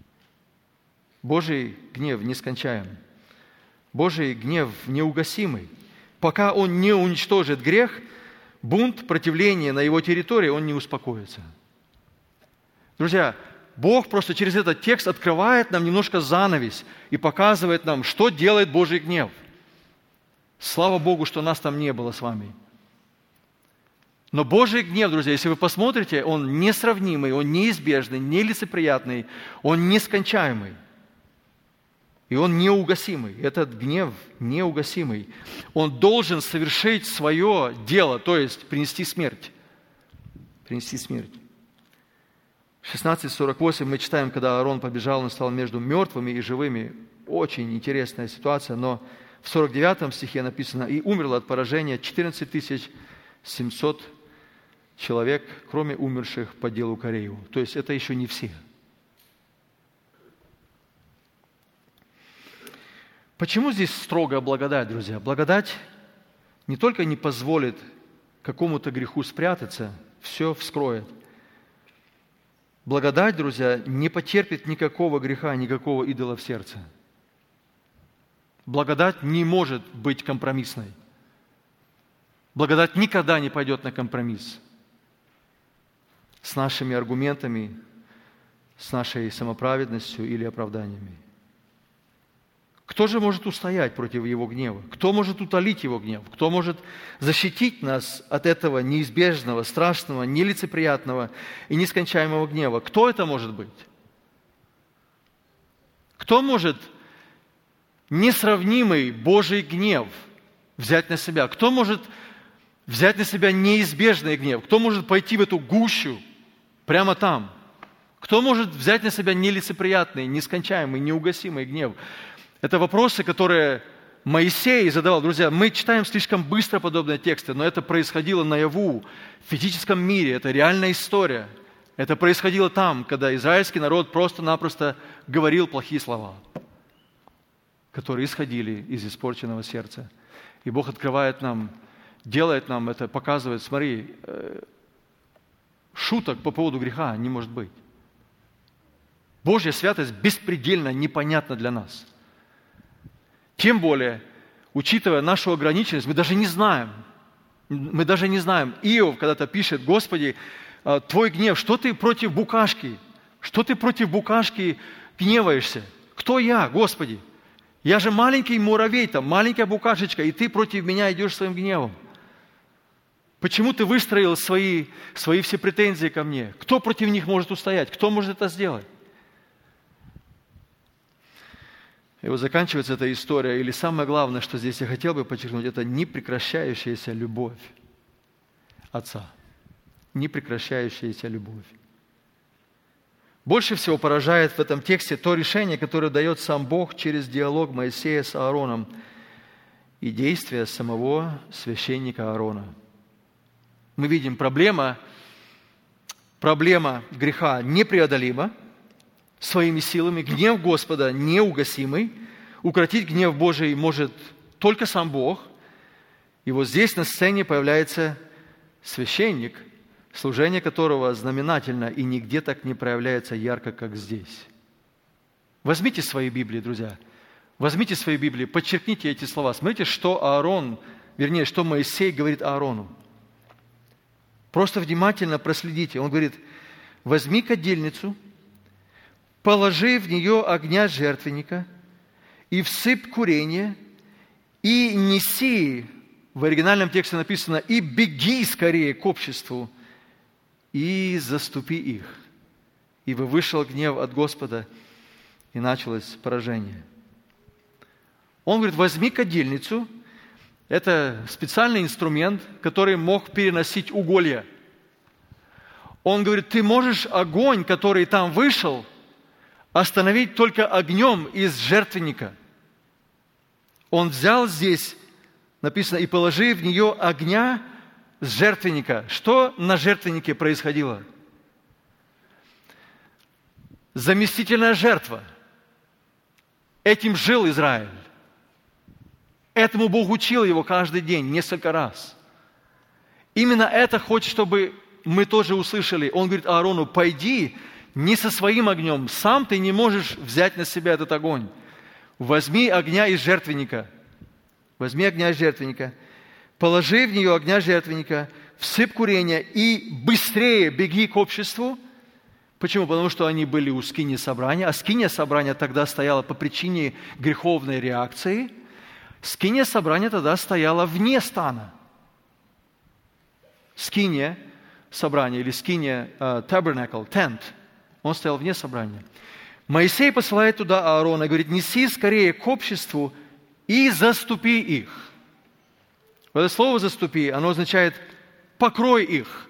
Божий гнев нескончаем. Божий гнев неугасимый. Пока он не уничтожит грех, бунт, противление на его территории, он не успокоится. Друзья, Бог просто через этот текст открывает нам немножко занавес и показывает нам, что делает Божий гнев. Слава Богу, что нас там не было с вами. Но Божий гнев, друзья, если вы посмотрите, он несравнимый, он неизбежный, нелицеприятный, он нескончаемый. И он неугасимый. Этот гнев неугасимый. Он должен совершить свое дело, то есть принести смерть. Принести смерть. В 16:48 мы читаем, когда Аарон побежал, он стал между мертвыми и живыми. Очень интересная ситуация, но в 49 стихе написано, и умерло от поражения 14 700 человек, кроме умерших по делу Корееву. То есть это еще не все. Почему здесь строгая благодать, друзья? Благодать не только не позволит какому-то греху спрятаться, все вскроет. Благодать, друзья, не потерпит никакого греха, никакого идола в сердце. Благодать не может быть компромиссной. Благодать никогда не пойдет на компромисс с нашими аргументами, с нашей самоправедностью или оправданиями. Кто же может устоять против Его гнева? Кто может утолить Его гнев? Кто может защитить нас от этого неизбежного, страшного, нелицеприятного и нескончаемого гнева? Кто это может быть? Кто может несравнимый Божий гнев взять на себя? Кто может взять на себя неизбежный гнев? Кто может пойти в эту гущу прямо там? Кто может взять на себя нелицеприятный, нескончаемый, неугасимый гнев? Это вопросы, которые Моисей задавал. Друзья, мы читаем слишком быстро подобные тексты, но это происходило наяву, в физическом мире. Это реальная история. Это происходило там, когда израильский народ просто-напросто говорил плохие слова, которые исходили из испорченного сердца. И Бог открывает нам, делает нам это, показывает, смотри, шуток по поводу греха не может быть. Божья святость беспредельно непонятна для нас. Тем более, учитывая нашу ограниченность, мы даже не знаем. Иов когда-то пишет: Господи, Твой гнев, что Ты против букашки? Что Ты против букашки гневаешься? Кто я, Господи? Я же маленький муравей, там, маленькая букашечка, и Ты против меня идешь своим гневом. Почему Ты выстроил свои все претензии ко мне? Кто против них может устоять? Кто может это сделать? И вот заканчивается эта история, или самое главное, что здесь я хотел бы подчеркнуть, это непрекращающаяся любовь Отца. Непрекращающаяся любовь. Больше всего поражает в этом тексте то решение, которое дает сам Бог через диалог Моисея с Аароном и действия самого священника Аарона. Мы видим, проблема греха непреодолима своими силами, гнев Господа неугасимый, укротить гнев Божий может только сам Бог. И вот здесь на сцене появляется священник, служение которого знаменательно и нигде так не проявляется ярко, как здесь. Возьмите свои Библии, друзья. Возьмите свои Библии, подчеркните эти слова. Смотрите, что Моисей говорит Аарону. Просто внимательно проследите. Он говорит: возьми кадильницу, положи в нее огня жертвенника и всыпь курение, и неси, в оригинальном тексте написано, и беги скорее к обществу, и заступи их. Ибо вышел гнев от Господа, и началось поражение. Он говорит: возьми кадильницу. Это специальный инструмент, который мог переносить уголья. Он говорит: ты можешь огонь, который там вышел, остановить только огнем из жертвенника. Он взял здесь, написано, и положи в нее огня с жертвенника. Что на жертвеннике происходило? Заместительная жертва. Этим жил Израиль. Этому Бог учил его каждый день, несколько раз. Именно это хочет, чтобы мы тоже услышали. Он говорит Аарону: пойди не со своим огнем. Сам ты не можешь взять на себя этот огонь. Возьми огня из жертвенника. Возьми огня из жертвенника. Положи в нее огня жертвенника, всыпь курение и быстрее беги к обществу. Почему? Потому что они были у скинии собрания, а скиния собрания тогда стояла по причине греховной реакции. Скиния собрания тогда стояла вне стана. Скиния собрания или скиния tabernacle, tent, он стоял вне собрания. Моисей посылает туда Аарона и говорит: неси скорее к обществу и заступи их. Это слово «заступи», оно означает покрой их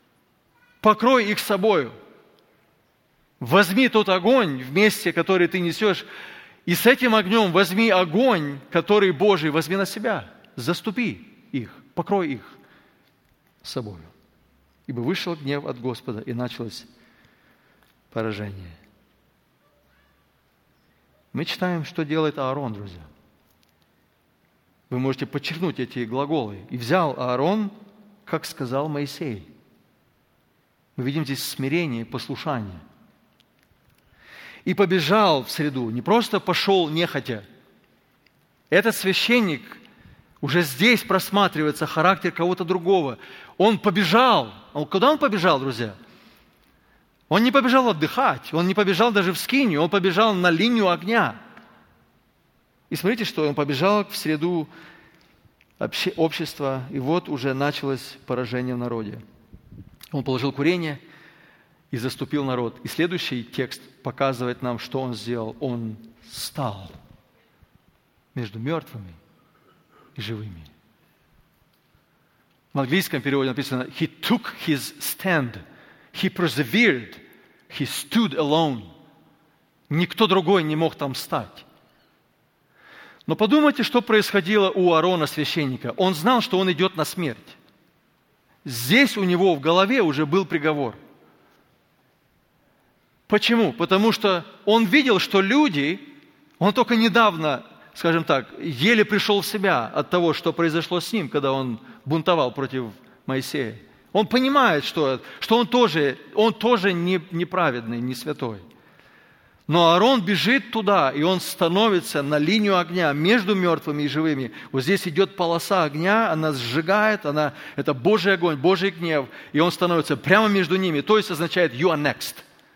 собою. Возьми тот огонь вместе, который ты несешь, и с этим огнем возьми огонь, который Божий, возьми на себя. Заступи их, покрой их собою. Ибо вышел гнев от Господа, и началось поражение. Мы читаем, что делает Аарон, друзья. Вы можете подчеркнуть эти глаголы. И взял Аарон, как сказал Моисей. Мы видим здесь смирение, послушание. И побежал в среду, не просто пошел нехотя. Этот священник, уже здесь просматривается характер кого-то другого. Он побежал. Куда он побежал, друзья? Он не побежал отдыхать, он не побежал даже в скинию, он побежал на линию огня. И смотрите, что он побежал в среду общества, и вот уже началось поражение в народе. Он положил курение и заступил народ. И следующий текст показывает нам, что он сделал. Он стал между мертвыми и живыми. В английском переводе написано «He took his stand». «He persevered». «He stood alone». Никто другой не мог там стать. Но подумайте, что происходило у Аарона, священника. Он знал, что он идет на смерть. Здесь у него в голове уже был приговор. Почему? Потому что он видел, что люди, он только недавно, скажем так, еле пришел в себя от того, что произошло с ним, когда он бунтовал против Моисея. Он понимает, что он тоже неправедный, не святой. Но Аарон бежит туда, и он становится на линию огня между мертвыми и живыми. Вот здесь идет полоса огня, она сжигает, это Божий огонь, Божий гнев, и он становится прямо между ними, то есть означает «you are next».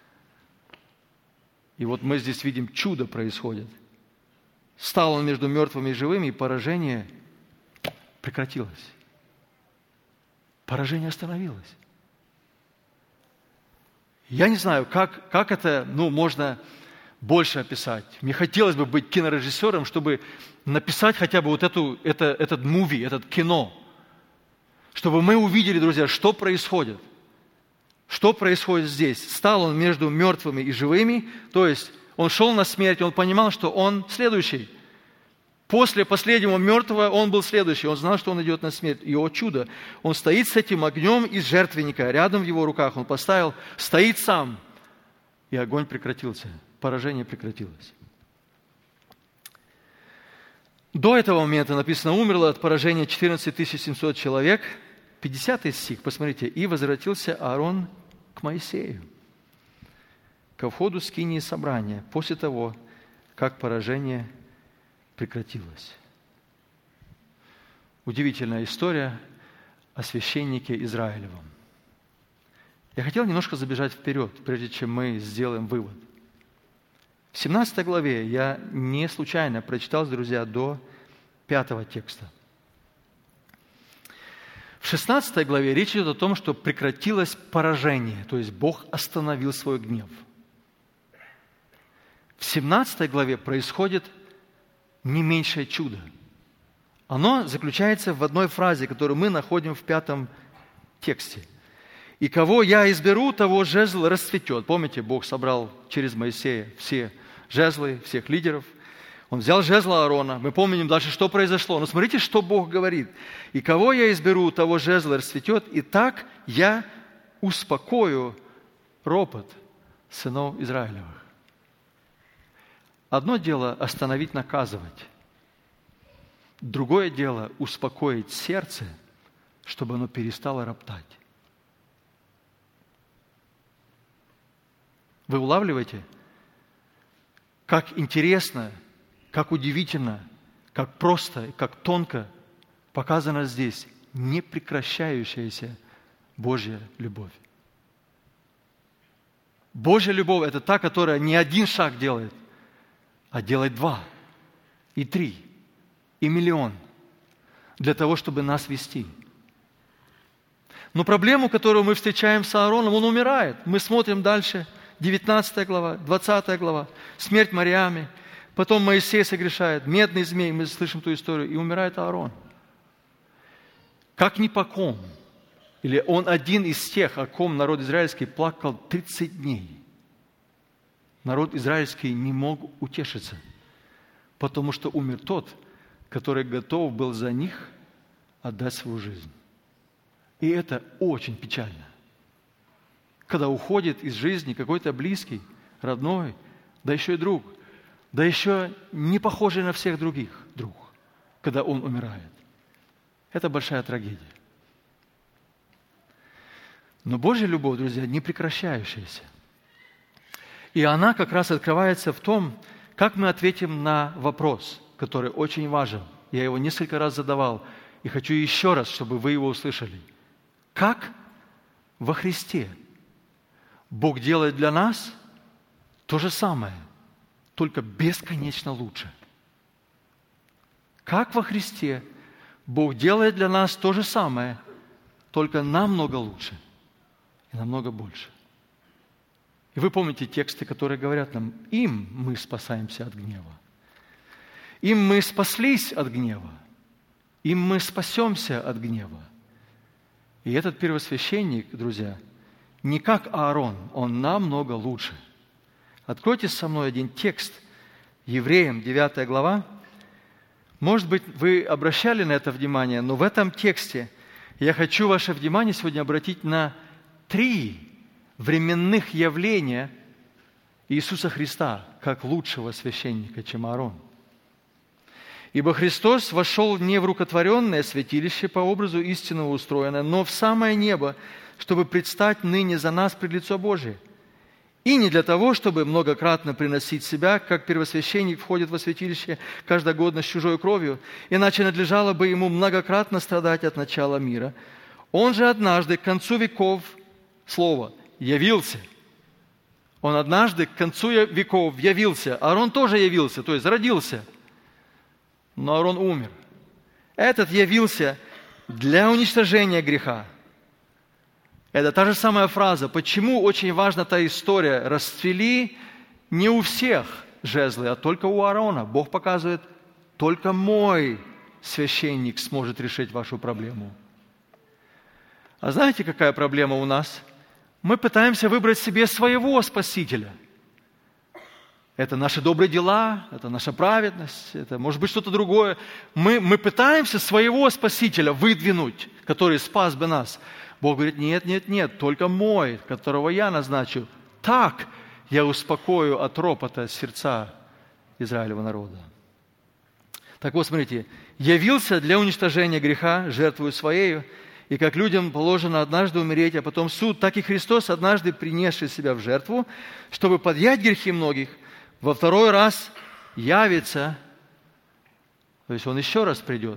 И вот мы здесь видим, чудо происходит. Стал он между мертвыми и живыми, и поражение прекратилось. Поражение остановилось. Я не знаю, как это можно больше описать. Мне хотелось бы быть кинорежиссером, чтобы написать хотя бы вот этот муви, этот кино. Чтобы мы увидели, друзья, что происходит. Что происходит здесь? Стал он между мертвыми и живыми, то есть он шел на смерть, он понимал, что он следующий. После последнего мертвого он был следующий, он знал, что он идет на смерть. И, о чудо, он стоит с этим огнем из жертвенника, рядом в его руках он поставил, стоит сам, и огонь прекратился, поражение прекратилось. До этого момента написано, умерло от поражения 14 700 человек. 50 стих, посмотрите, и возвратился Аарон к Моисею, ко входу скинии собрания, после того, как поражение прекратилось. Удивительная история о священнике Израилевом. Я хотел немножко забежать вперед, прежде чем мы сделаем вывод. В 17 главе я не случайно прочитал, друзья, до 5 текста. В 16 главе речь идет о том, что прекратилось поражение, то есть Бог остановил свой гнев. В 17 главе происходит не меньшее чудо. Оно заключается в одной фразе, которую мы находим в 5 тексте. «И кого я изберу, того жезл расцветет». Помните, Бог собрал через Моисея все жезлы, всех лидеров. Он взял жезл Аарона. Мы помним дальше, что произошло. Но смотрите, что Бог говорит. «И кого я изберу, того жезл расцветет, и так я успокою ропот сынов Израилевых». Одно дело остановить, наказывать. Другое дело успокоить сердце, чтобы оно перестало роптать. Вы улавливаете, как интересно, как удивительно, как просто, как тонко показана здесь непрекращающаяся Божья любовь. Божья любовь – это та, которая не один шаг делает, а делает 2, и 3, и миллион для того, чтобы нас вести. Но проблему, которую мы встречаем с Аароном, он умирает. Мы смотрим дальше, 19 глава, 20 глава, смерть Марьяме. Потом Моисей согрешает, медный змей, мы слышим ту историю, и умирает Аарон. Как ни по ком, или он один из тех, о ком народ израильский плакал 30 дней. Народ израильский не мог утешиться, потому что умер тот, который готов был за них отдать свою жизнь. И это очень печально. Когда уходит из жизни какой-то близкий, родной, да еще и друг, да еще не похожий на всех других друг, когда он умирает. Это большая трагедия. Но Божья любовь, друзья, не прекращающаяся. И она как раз открывается в том, как мы ответим на вопрос, который очень важен. Я его несколько раз задавал, и хочу еще раз, чтобы вы его услышали. Как во Христе Бог делает для нас то же самое, только бесконечно лучше. Как во Христе Бог делает для нас то же самое, только намного лучше и намного больше. И вы помните тексты, которые говорят нам, им мы спасаемся от гнева. Им мы спаслись от гнева. Им мы спасемся от гнева. И этот первосвященник, друзья, не как Аарон, он намного лучше. Откройте со мной один текст, Евреям, 9 глава. Может быть, вы обращали на это внимание, но в этом тексте я хочу ваше внимание сегодня обратить на 3 временных явления Иисуса Христа как лучшего священника, чем Аарон. Ибо Христос вошел не в рукотворенное святилище по образу истинного устроенное, но в самое небо, чтобы предстать ныне за нас пред лицо Божие. И не для того, чтобы многократно приносить себя, как первосвященник входит во святилище каждогодно с чужой кровью, иначе надлежало бы ему многократно страдать от начала мира. Он же однажды к концу веков, слово, явился. Он однажды к концу веков явился. Аарон тоже явился, то есть родился. Но Аарон умер. Этот явился для уничтожения греха. Это та же самая фраза. Почему очень важна та история? Расцвели не у всех жезлы, а только у Аарона. Бог показывает, только мой священник сможет решить вашу проблему. А знаете, какая проблема у нас? Мы пытаемся выбрать себе своего Спасителя. Это наши добрые дела, это наша праведность, это может быть что-то другое. Мы пытаемся своего Спасителя выдвинуть, который спас бы нас. Бог говорит, нет, только мой, которого я назначу. Так я успокою от ропота сердца Израилева народа. Так вот, смотрите, явился для уничтожения греха, жертвою своею, и как людям положено однажды умереть, а потом суд, так и Христос, однажды принесший себя в жертву, чтобы подъять грехи многих, во второй раз явится, то есть Он еще раз придет.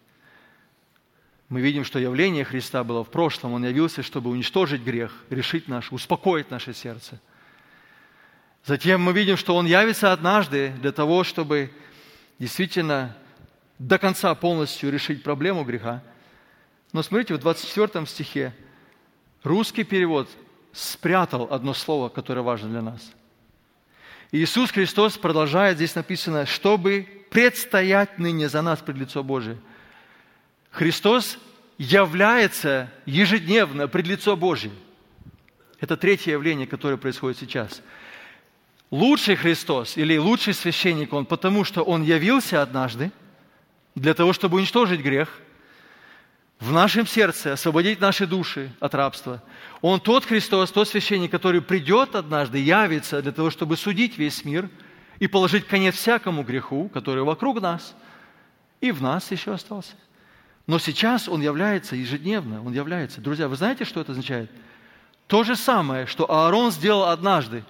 Мы видим, что явление Христа было в прошлом. Он явился, чтобы уничтожить грех, решить успокоить наше сердце. Затем мы видим, что Он явится однажды для того, чтобы действительно до конца полностью решить проблему греха. Но смотрите, в 24 стихе русский перевод спрятал одно слово, которое важно для нас. Иисус Христос продолжает, здесь написано, чтобы предстоять ныне за нас пред лицо Божие. Христос является ежедневно пред лицо Божие. Это третье явление, которое происходит сейчас. Лучший Христос или лучший священник Он, потому что Он явился однажды для того, чтобы уничтожить грех, в нашем сердце освободить наши души от рабства. Он тот Христос, тот священник, который придет однажды, явится для того, чтобы судить весь мир и положить конец всякому греху, который вокруг нас и в нас еще остался. Но сейчас Он является ежедневно, Он является. Друзья, вы знаете, что это означает? То же самое, что Аарон сделал однажды.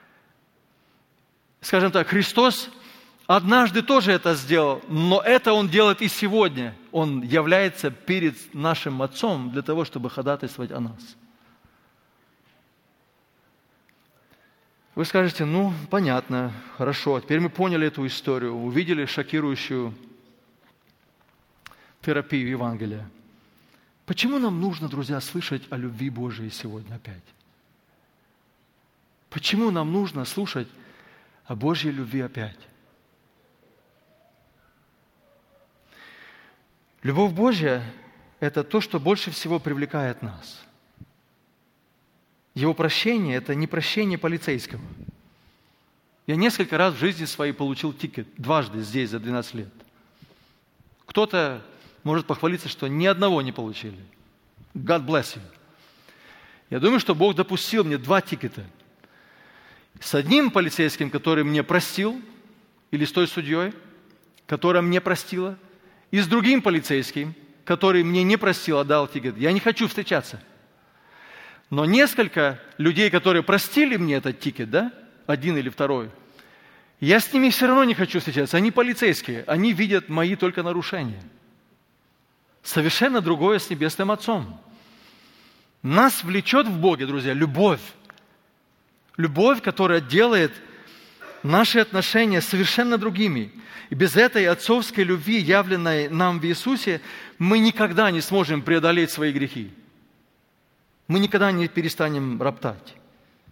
Скажем так, Христос однажды тоже это сделал, но это Он делает и сегодня. Он является перед нашим Отцом для того, чтобы ходатайствовать о нас. Вы скажете, понятно, хорошо, теперь мы поняли эту историю, увидели шокирующую терапию Евангелия. Почему нам нужно, друзья, слышать о любви Божией сегодня опять? Почему нам нужно слушать о Божьей любви опять? Любовь Божья – это то, что больше всего привлекает нас. Его прощение – это не прощение полицейского. Я несколько раз в жизни своей получил тикет, дважды здесь за 12 лет. Кто-то может похвалиться, что ни одного не получили. God bless you. Я думаю, что Бог допустил мне 2 тикета. С одним полицейским, который мне простил, или с той судьей, которая мне простила, и с другим полицейским, который мне не простил, а дал тикет. Я не хочу встречаться. Но несколько людей, которые простили мне этот тикет, один или второй, я с ними все равно не хочу встречаться. Они полицейские, они видят мои только нарушения. Совершенно другое с Небесным Отцом. Нас влечет в Боге, друзья, любовь. Любовь, которая делает наши отношения совершенно другими. И без этой отцовской любви, явленной нам в Иисусе, мы никогда не сможем преодолеть свои грехи. Мы никогда не перестанем роптать.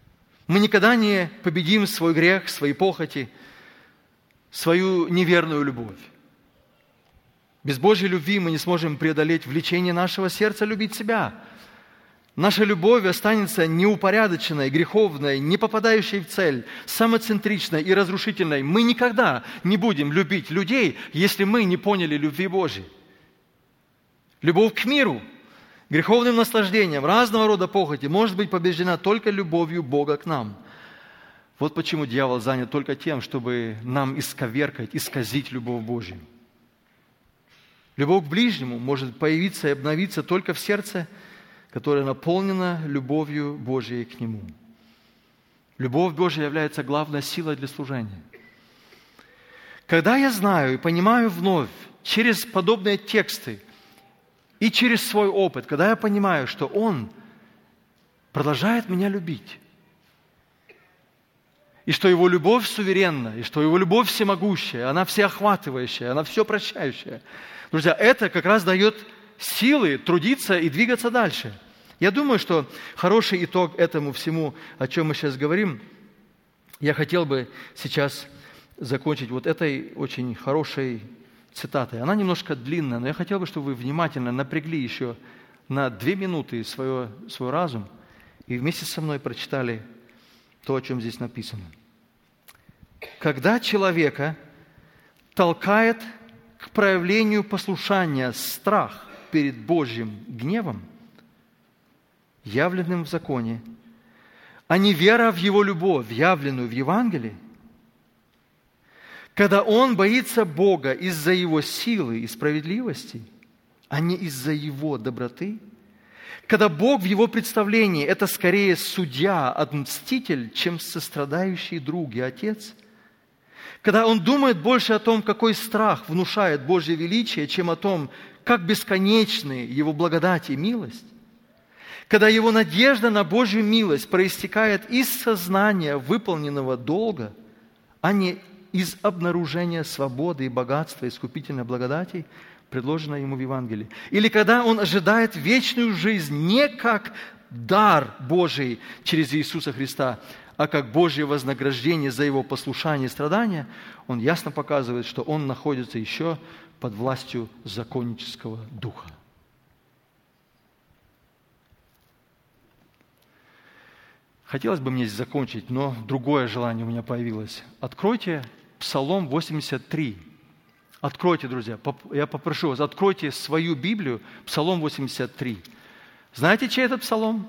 Мы никогда не победим свой грех, свои похоти, свою неверную любовь. Без Божьей любви мы не сможем преодолеть влечение нашего сердца любить себя. Наша любовь останется неупорядоченной, греховной, не попадающей в цель, самоцентричной и разрушительной. Мы никогда не будем любить людей, если мы не поняли любви Божьей. Любовь к миру, греховным наслаждениям, разного рода похоти может быть побеждена только любовью Бога к нам. Вот почему дьявол занят только тем, чтобы нам исковеркать, исказить любовь Божью. Любовь к ближнему может появиться и обновиться только в сердце, которое наполнено любовью Божьей к нему. Любовь Божья является главной силой для служения. Когда я знаю и понимаю вновь через подобные тексты и через свой опыт, когда я понимаю, что Он продолжает меня любить, и что Его любовь суверенна, и что Его любовь всемогущая, она всеохватывающая, она все прощающая. Друзья, это как раз дает силы трудиться и двигаться дальше. Я думаю, что хороший итог этому всему, о чем мы сейчас говорим, я хотел бы сейчас закончить вот этой очень хорошей цитатой. Она немножко длинная, но я хотел бы, чтобы вы внимательно напрягли еще на 2 минуты свой разум и вместе со мной прочитали то, о чем здесь написано. Когда человека толкает к проявлению послушания страх перед Божьим гневом, явленным в законе, а не вера в Его любовь, явленную в Евангелии, когда он боится Бога из-за Его силы и справедливости, а не из-за Его доброты, когда Бог в Его представлении – это скорее судья, мститель, чем сострадающий друг и отец, когда он думает больше о том, какой страх внушает Божье величие, чем о том, как бесконечны Его благодать и милость, когда его надежда на Божью милость проистекает из сознания выполненного долга, а не из обнаружения свободы и богатства искупительной благодати, предложенной ему в Евангелии. Или когда он ожидает вечную жизнь не как дар Божий через Иисуса Христа, а как Божье вознаграждение за его послушание и страдания, он ясно показывает, что он находится еще под властью законнического духа. Хотелось бы мне здесь закончить, но другое желание у меня появилось. Откройте Псалом 83. Откройте, друзья, я попрошу вас, откройте свою Библию, Псалом 83. Знаете, чей это псалом?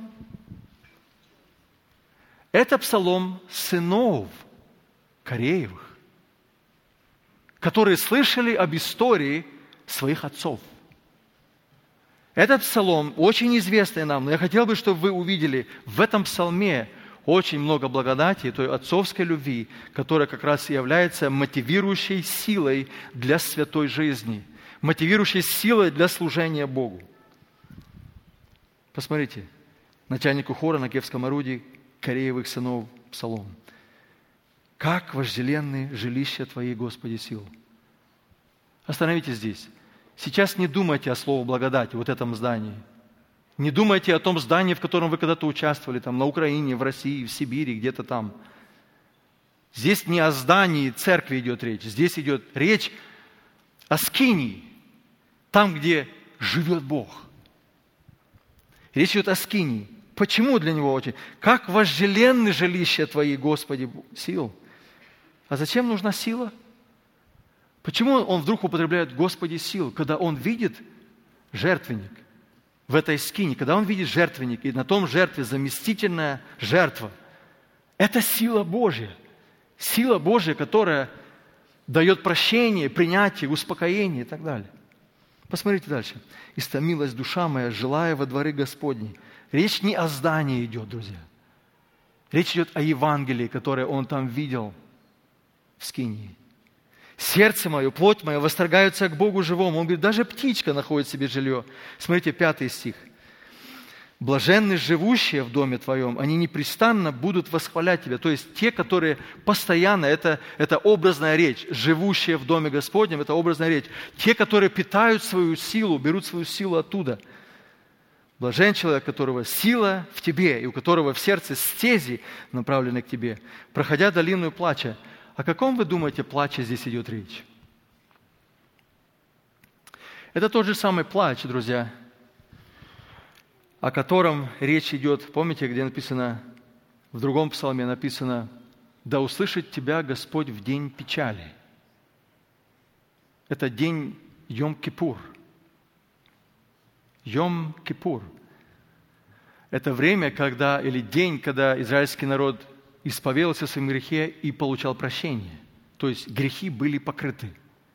Это псалом сынов Кореевых, которые слышали об истории своих отцов. Этот псалом очень известный нам, но я хотел бы, чтобы вы увидели в этом псалме очень много благодати, той отцовской любви, которая как раз и является мотивирующей силой для святой жизни, мотивирующей силой для служения Богу. Посмотрите, начальнику хора на кефском орудии Кореевых сынов псалом. «Как вожделенны жилища Твои, Господи, сил». Остановитесь здесь. Сейчас не думайте о слове благодати, вот этом здании. Не думайте о том здании, в котором вы когда-то участвовали, там, на Украине, в России, в Сибири, где-то там. Здесь не о здании церкви идет речь. Здесь идет речь о скинии, там, где живет Бог. Речь идет о скинии. Почему для него очень? Как вожделенны жилища Твои, Господи, сил. А зачем нужна сила? Почему он вдруг употребляет «Господи, сил», когда он видит жертвенник в этой скинии, когда он видит жертвенник, и на том жертве заместительная жертва? Это сила Божья. Сила Божья, которая дает прощение, принятие, успокоение и так далее. Посмотрите дальше. «Истомилась душа моя, желая во дворы Господней». Речь не о здании идет, друзья. Речь идет о Евангелии, которое он там видел в скинии. «Сердце мое, плоть моя восторгаются к Богу живому». Он говорит, даже птичка находит себе жилье. Смотрите, 5 стих. «Блаженны живущие в доме Твоем, они непрестанно будут восхвалять Тебя». То есть те, которые постоянно, это образная речь, живущие в доме Господнем, это образная речь. Те, которые питают свою силу, берут свою силу оттуда. Блажен человек, у которого сила в тебе, и у которого в сердце стези, направлены к тебе, проходя долину плача. О каком, вы думаете, плаче здесь идет речь? Это тот же самый плач, друзья, о котором речь идет. Помните, где написано, в другом псалме написано, «Да услышит тебя Господь в день печали». Это день Йом-Кипур. Йом-Кипур. Это время, когда, или день, когда израильский народ исповедовался в своем грехе и получал прощение. То есть грехи были покрыты.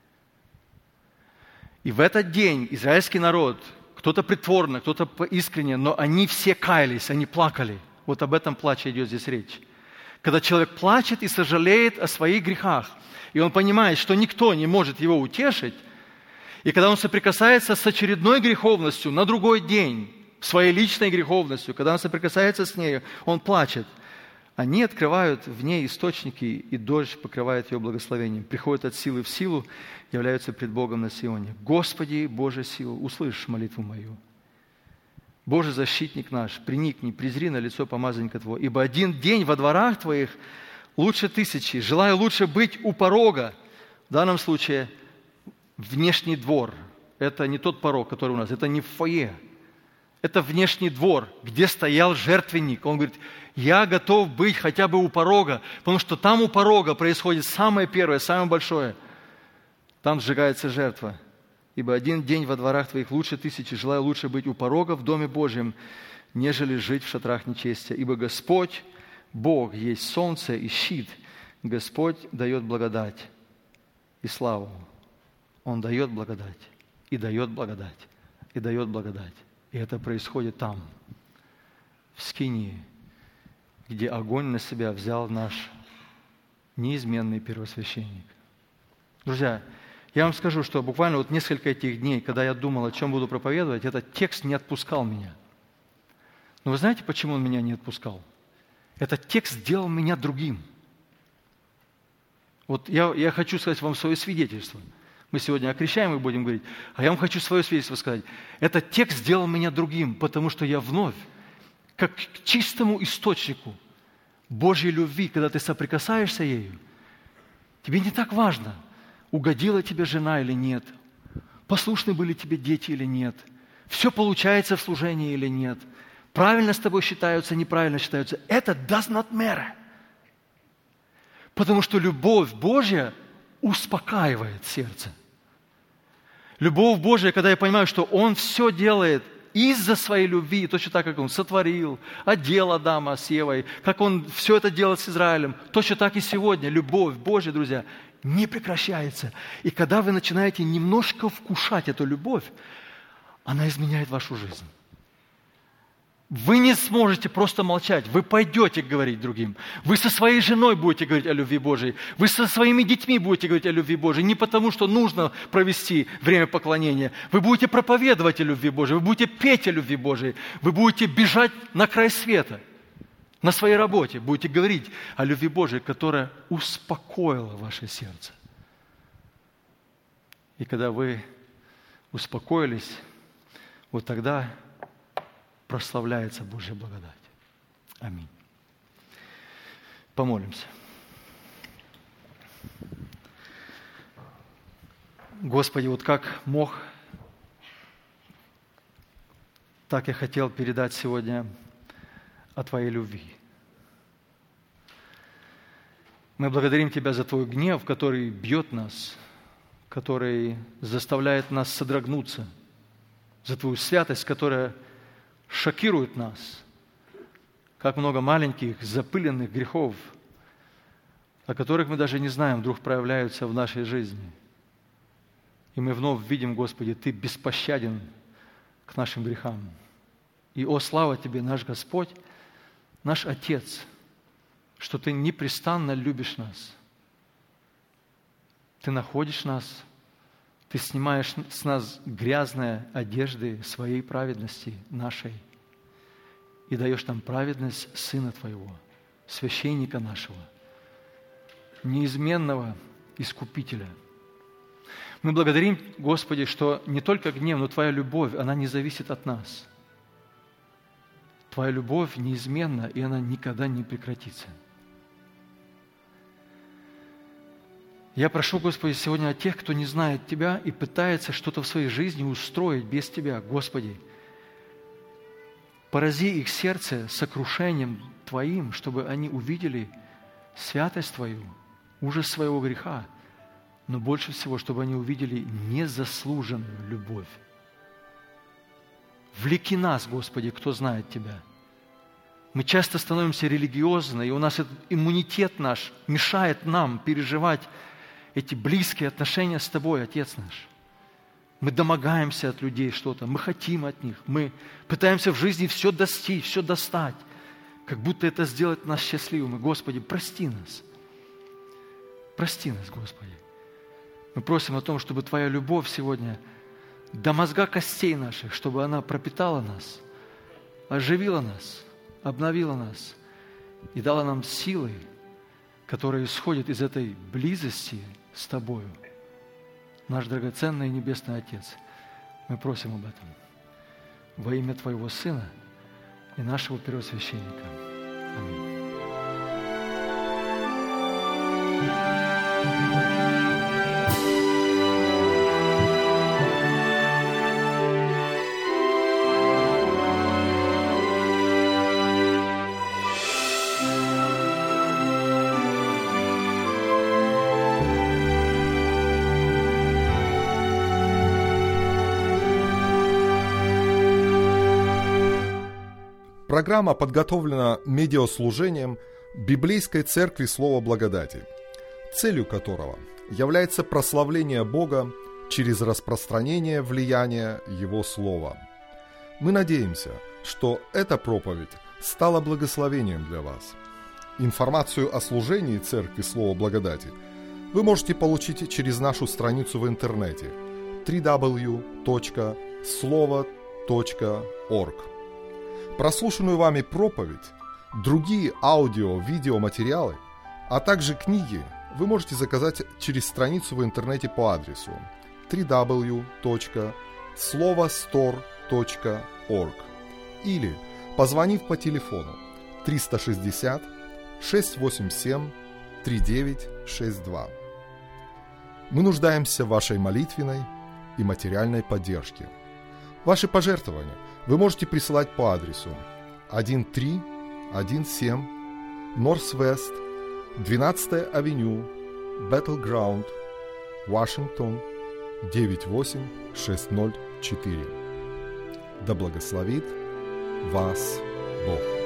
И в этот день израильский народ, кто-то притворно, кто-то искренне, но они все каялись, они плакали. Вот об этом плаче идет здесь речь. Когда человек плачет и сожалеет о своих грехах, и он понимает, что никто не может его утешить, и когда он соприкасается с очередной греховностью на другой день, своей личной греховностью, когда он соприкасается с нею, он плачет. Они открывают в ней источники, и дождь покрывает ее благословением. Приходят от силы в силу, являются пред Богом на Сионе. Господи, Боже силу, услышь молитву мою. Боже, защитник наш, приникни, презри на лицо помазанника Твоего. Ибо один день во дворах Твоих лучше 1000. Желаю лучше быть у порога. В данном случае внешний двор. Это не тот порог, который у нас, это не фойе. Это внешний двор, где стоял жертвенник. Он говорит, я готов быть хотя бы у порога, потому что там у порога происходит самое первое, самое большое. Там сжигается жертва. Ибо один день во дворах Твоих лучше 1000. Желаю лучше быть у порога в Доме Божьем, нежели жить в шатрах нечестия. Ибо Господь, Бог, есть солнце и щит. Господь дает благодать и славу. Он дает благодать, и дает благодать, и дает благодать. И это происходит там, в Скинии, где огонь на себя взял наш неизменный первосвященник. Друзья, я вам скажу, что буквально вот несколько этих дней, когда я думал, о чем буду проповедовать, этот текст не отпускал меня. Но вы знаете, почему он меня не отпускал? Этот текст сделал меня другим. Вот я хочу сказать вам свое свидетельство. Мы сегодня окрещаем и будем говорить, а я вам хочу свое свидетельство сказать. Этот текст сделал меня другим, потому что я вновь, как к чистому источнику Божьей любви, когда ты соприкасаешься ею, тебе не так важно, угодила тебе жена или нет, послушны были тебе дети или нет, все получается в служении или нет, правильно с тобой считаются, неправильно считаются. Это does not matter. Потому что любовь Божья успокаивает сердце. Любовь Божья, когда я понимаю, что Он все делает из-за своей любви, точно так, как Он сотворил, одел Адама с Евой, как Он все это делает с Израилем, точно так и сегодня. Любовь Божья, друзья, не прекращается. И когда вы начинаете немножко вкушать эту любовь, она изменяет вашу жизнь. Вы не сможете просто молчать, вы пойдете говорить другим. Вы со своей женой будете говорить о любви Божией. Вы со своими детьми будете говорить о любви Божией. Не потому, что нужно провести время поклонения. Вы будете проповедовать о любви Божией. Вы будете петь о любви Божией. Вы будете бежать на край света. На своей работе будете говорить о любви Божией, которая успокоила ваше сердце. И когда вы успокоились, вот тогда прославляется Божья благодать. Аминь. Помолимся. Господи, вот как мог, так я хотел передать сегодня о Твоей любви. Мы благодарим Тебя за Твой гнев, который бьет нас, который заставляет нас содрогнуться, за Твою святость, которая шокирует нас, как много маленьких, запыленных грехов, о которых мы даже не знаем, вдруг проявляются в нашей жизни. И мы вновь видим, Господи, Ты беспощаден к нашим грехам. И, о, слава Тебе, наш Господь, наш Отец, что Ты непрестанно любишь нас. Ты находишь нас, Ты снимаешь с нас грязные одежды своей праведности нашей и даешь нам праведность Сына Твоего, священника нашего, неизменного Искупителя. Мы благодарим, Господи, что не только гнев, но Твоя любовь, она не зависит от нас. Твоя любовь неизменна, и она никогда не прекратится. Я прошу, Господи, сегодня о тех, кто не знает Тебя и пытается что-то в своей жизни устроить без Тебя. Господи, порази их сердце сокрушением Твоим, чтобы они увидели святость Твою, ужас своего греха, но больше всего, чтобы они увидели незаслуженную любовь. Влеки нас, Господи, кто знает Тебя. Мы часто становимся религиозны, и у нас этот иммунитет наш мешает нам переживать эти близкие отношения с Тобой, Отец наш. Мы домогаемся от людей что-то, мы хотим от них, мы пытаемся в жизни все достичь, все достать, как будто это сделает нас счастливыми. Господи, прости нас. Прости нас, Господи. Мы просим о том, чтобы Твоя любовь сегодня до мозга костей наших, чтобы она пропитала нас, оживила нас, обновила нас и дала нам силы, которые исходят из этой близости с Тобою. Наш драгоценный Небесный Отец, мы просим об этом во имя Твоего Сына и нашего Первосвященника. Аминь. Программа подготовлена медиаслужением Библейской Церкви Слова Благодати, целью которого является прославление Бога через распространение влияния Его Слова. Мы надеемся, что эта проповедь стала благословением для вас. Информацию о служении Церкви Слова Благодати вы можете получить через нашу страницу в интернете www.slovo.org. Прослушанную вами проповедь, другие аудио-видеоматериалы, а также книги вы можете заказать через страницу в интернете по адресу www.slovostore.org или позвонив по телефону 360 687 3962. Мы нуждаемся в вашей молитвенной и материальной поддержке. Ваши пожертвования вы можете присылать по адресу 1317 Northwest 12-я авеню, Battleground, Вашингтон, 98604. Да благословит вас Бог.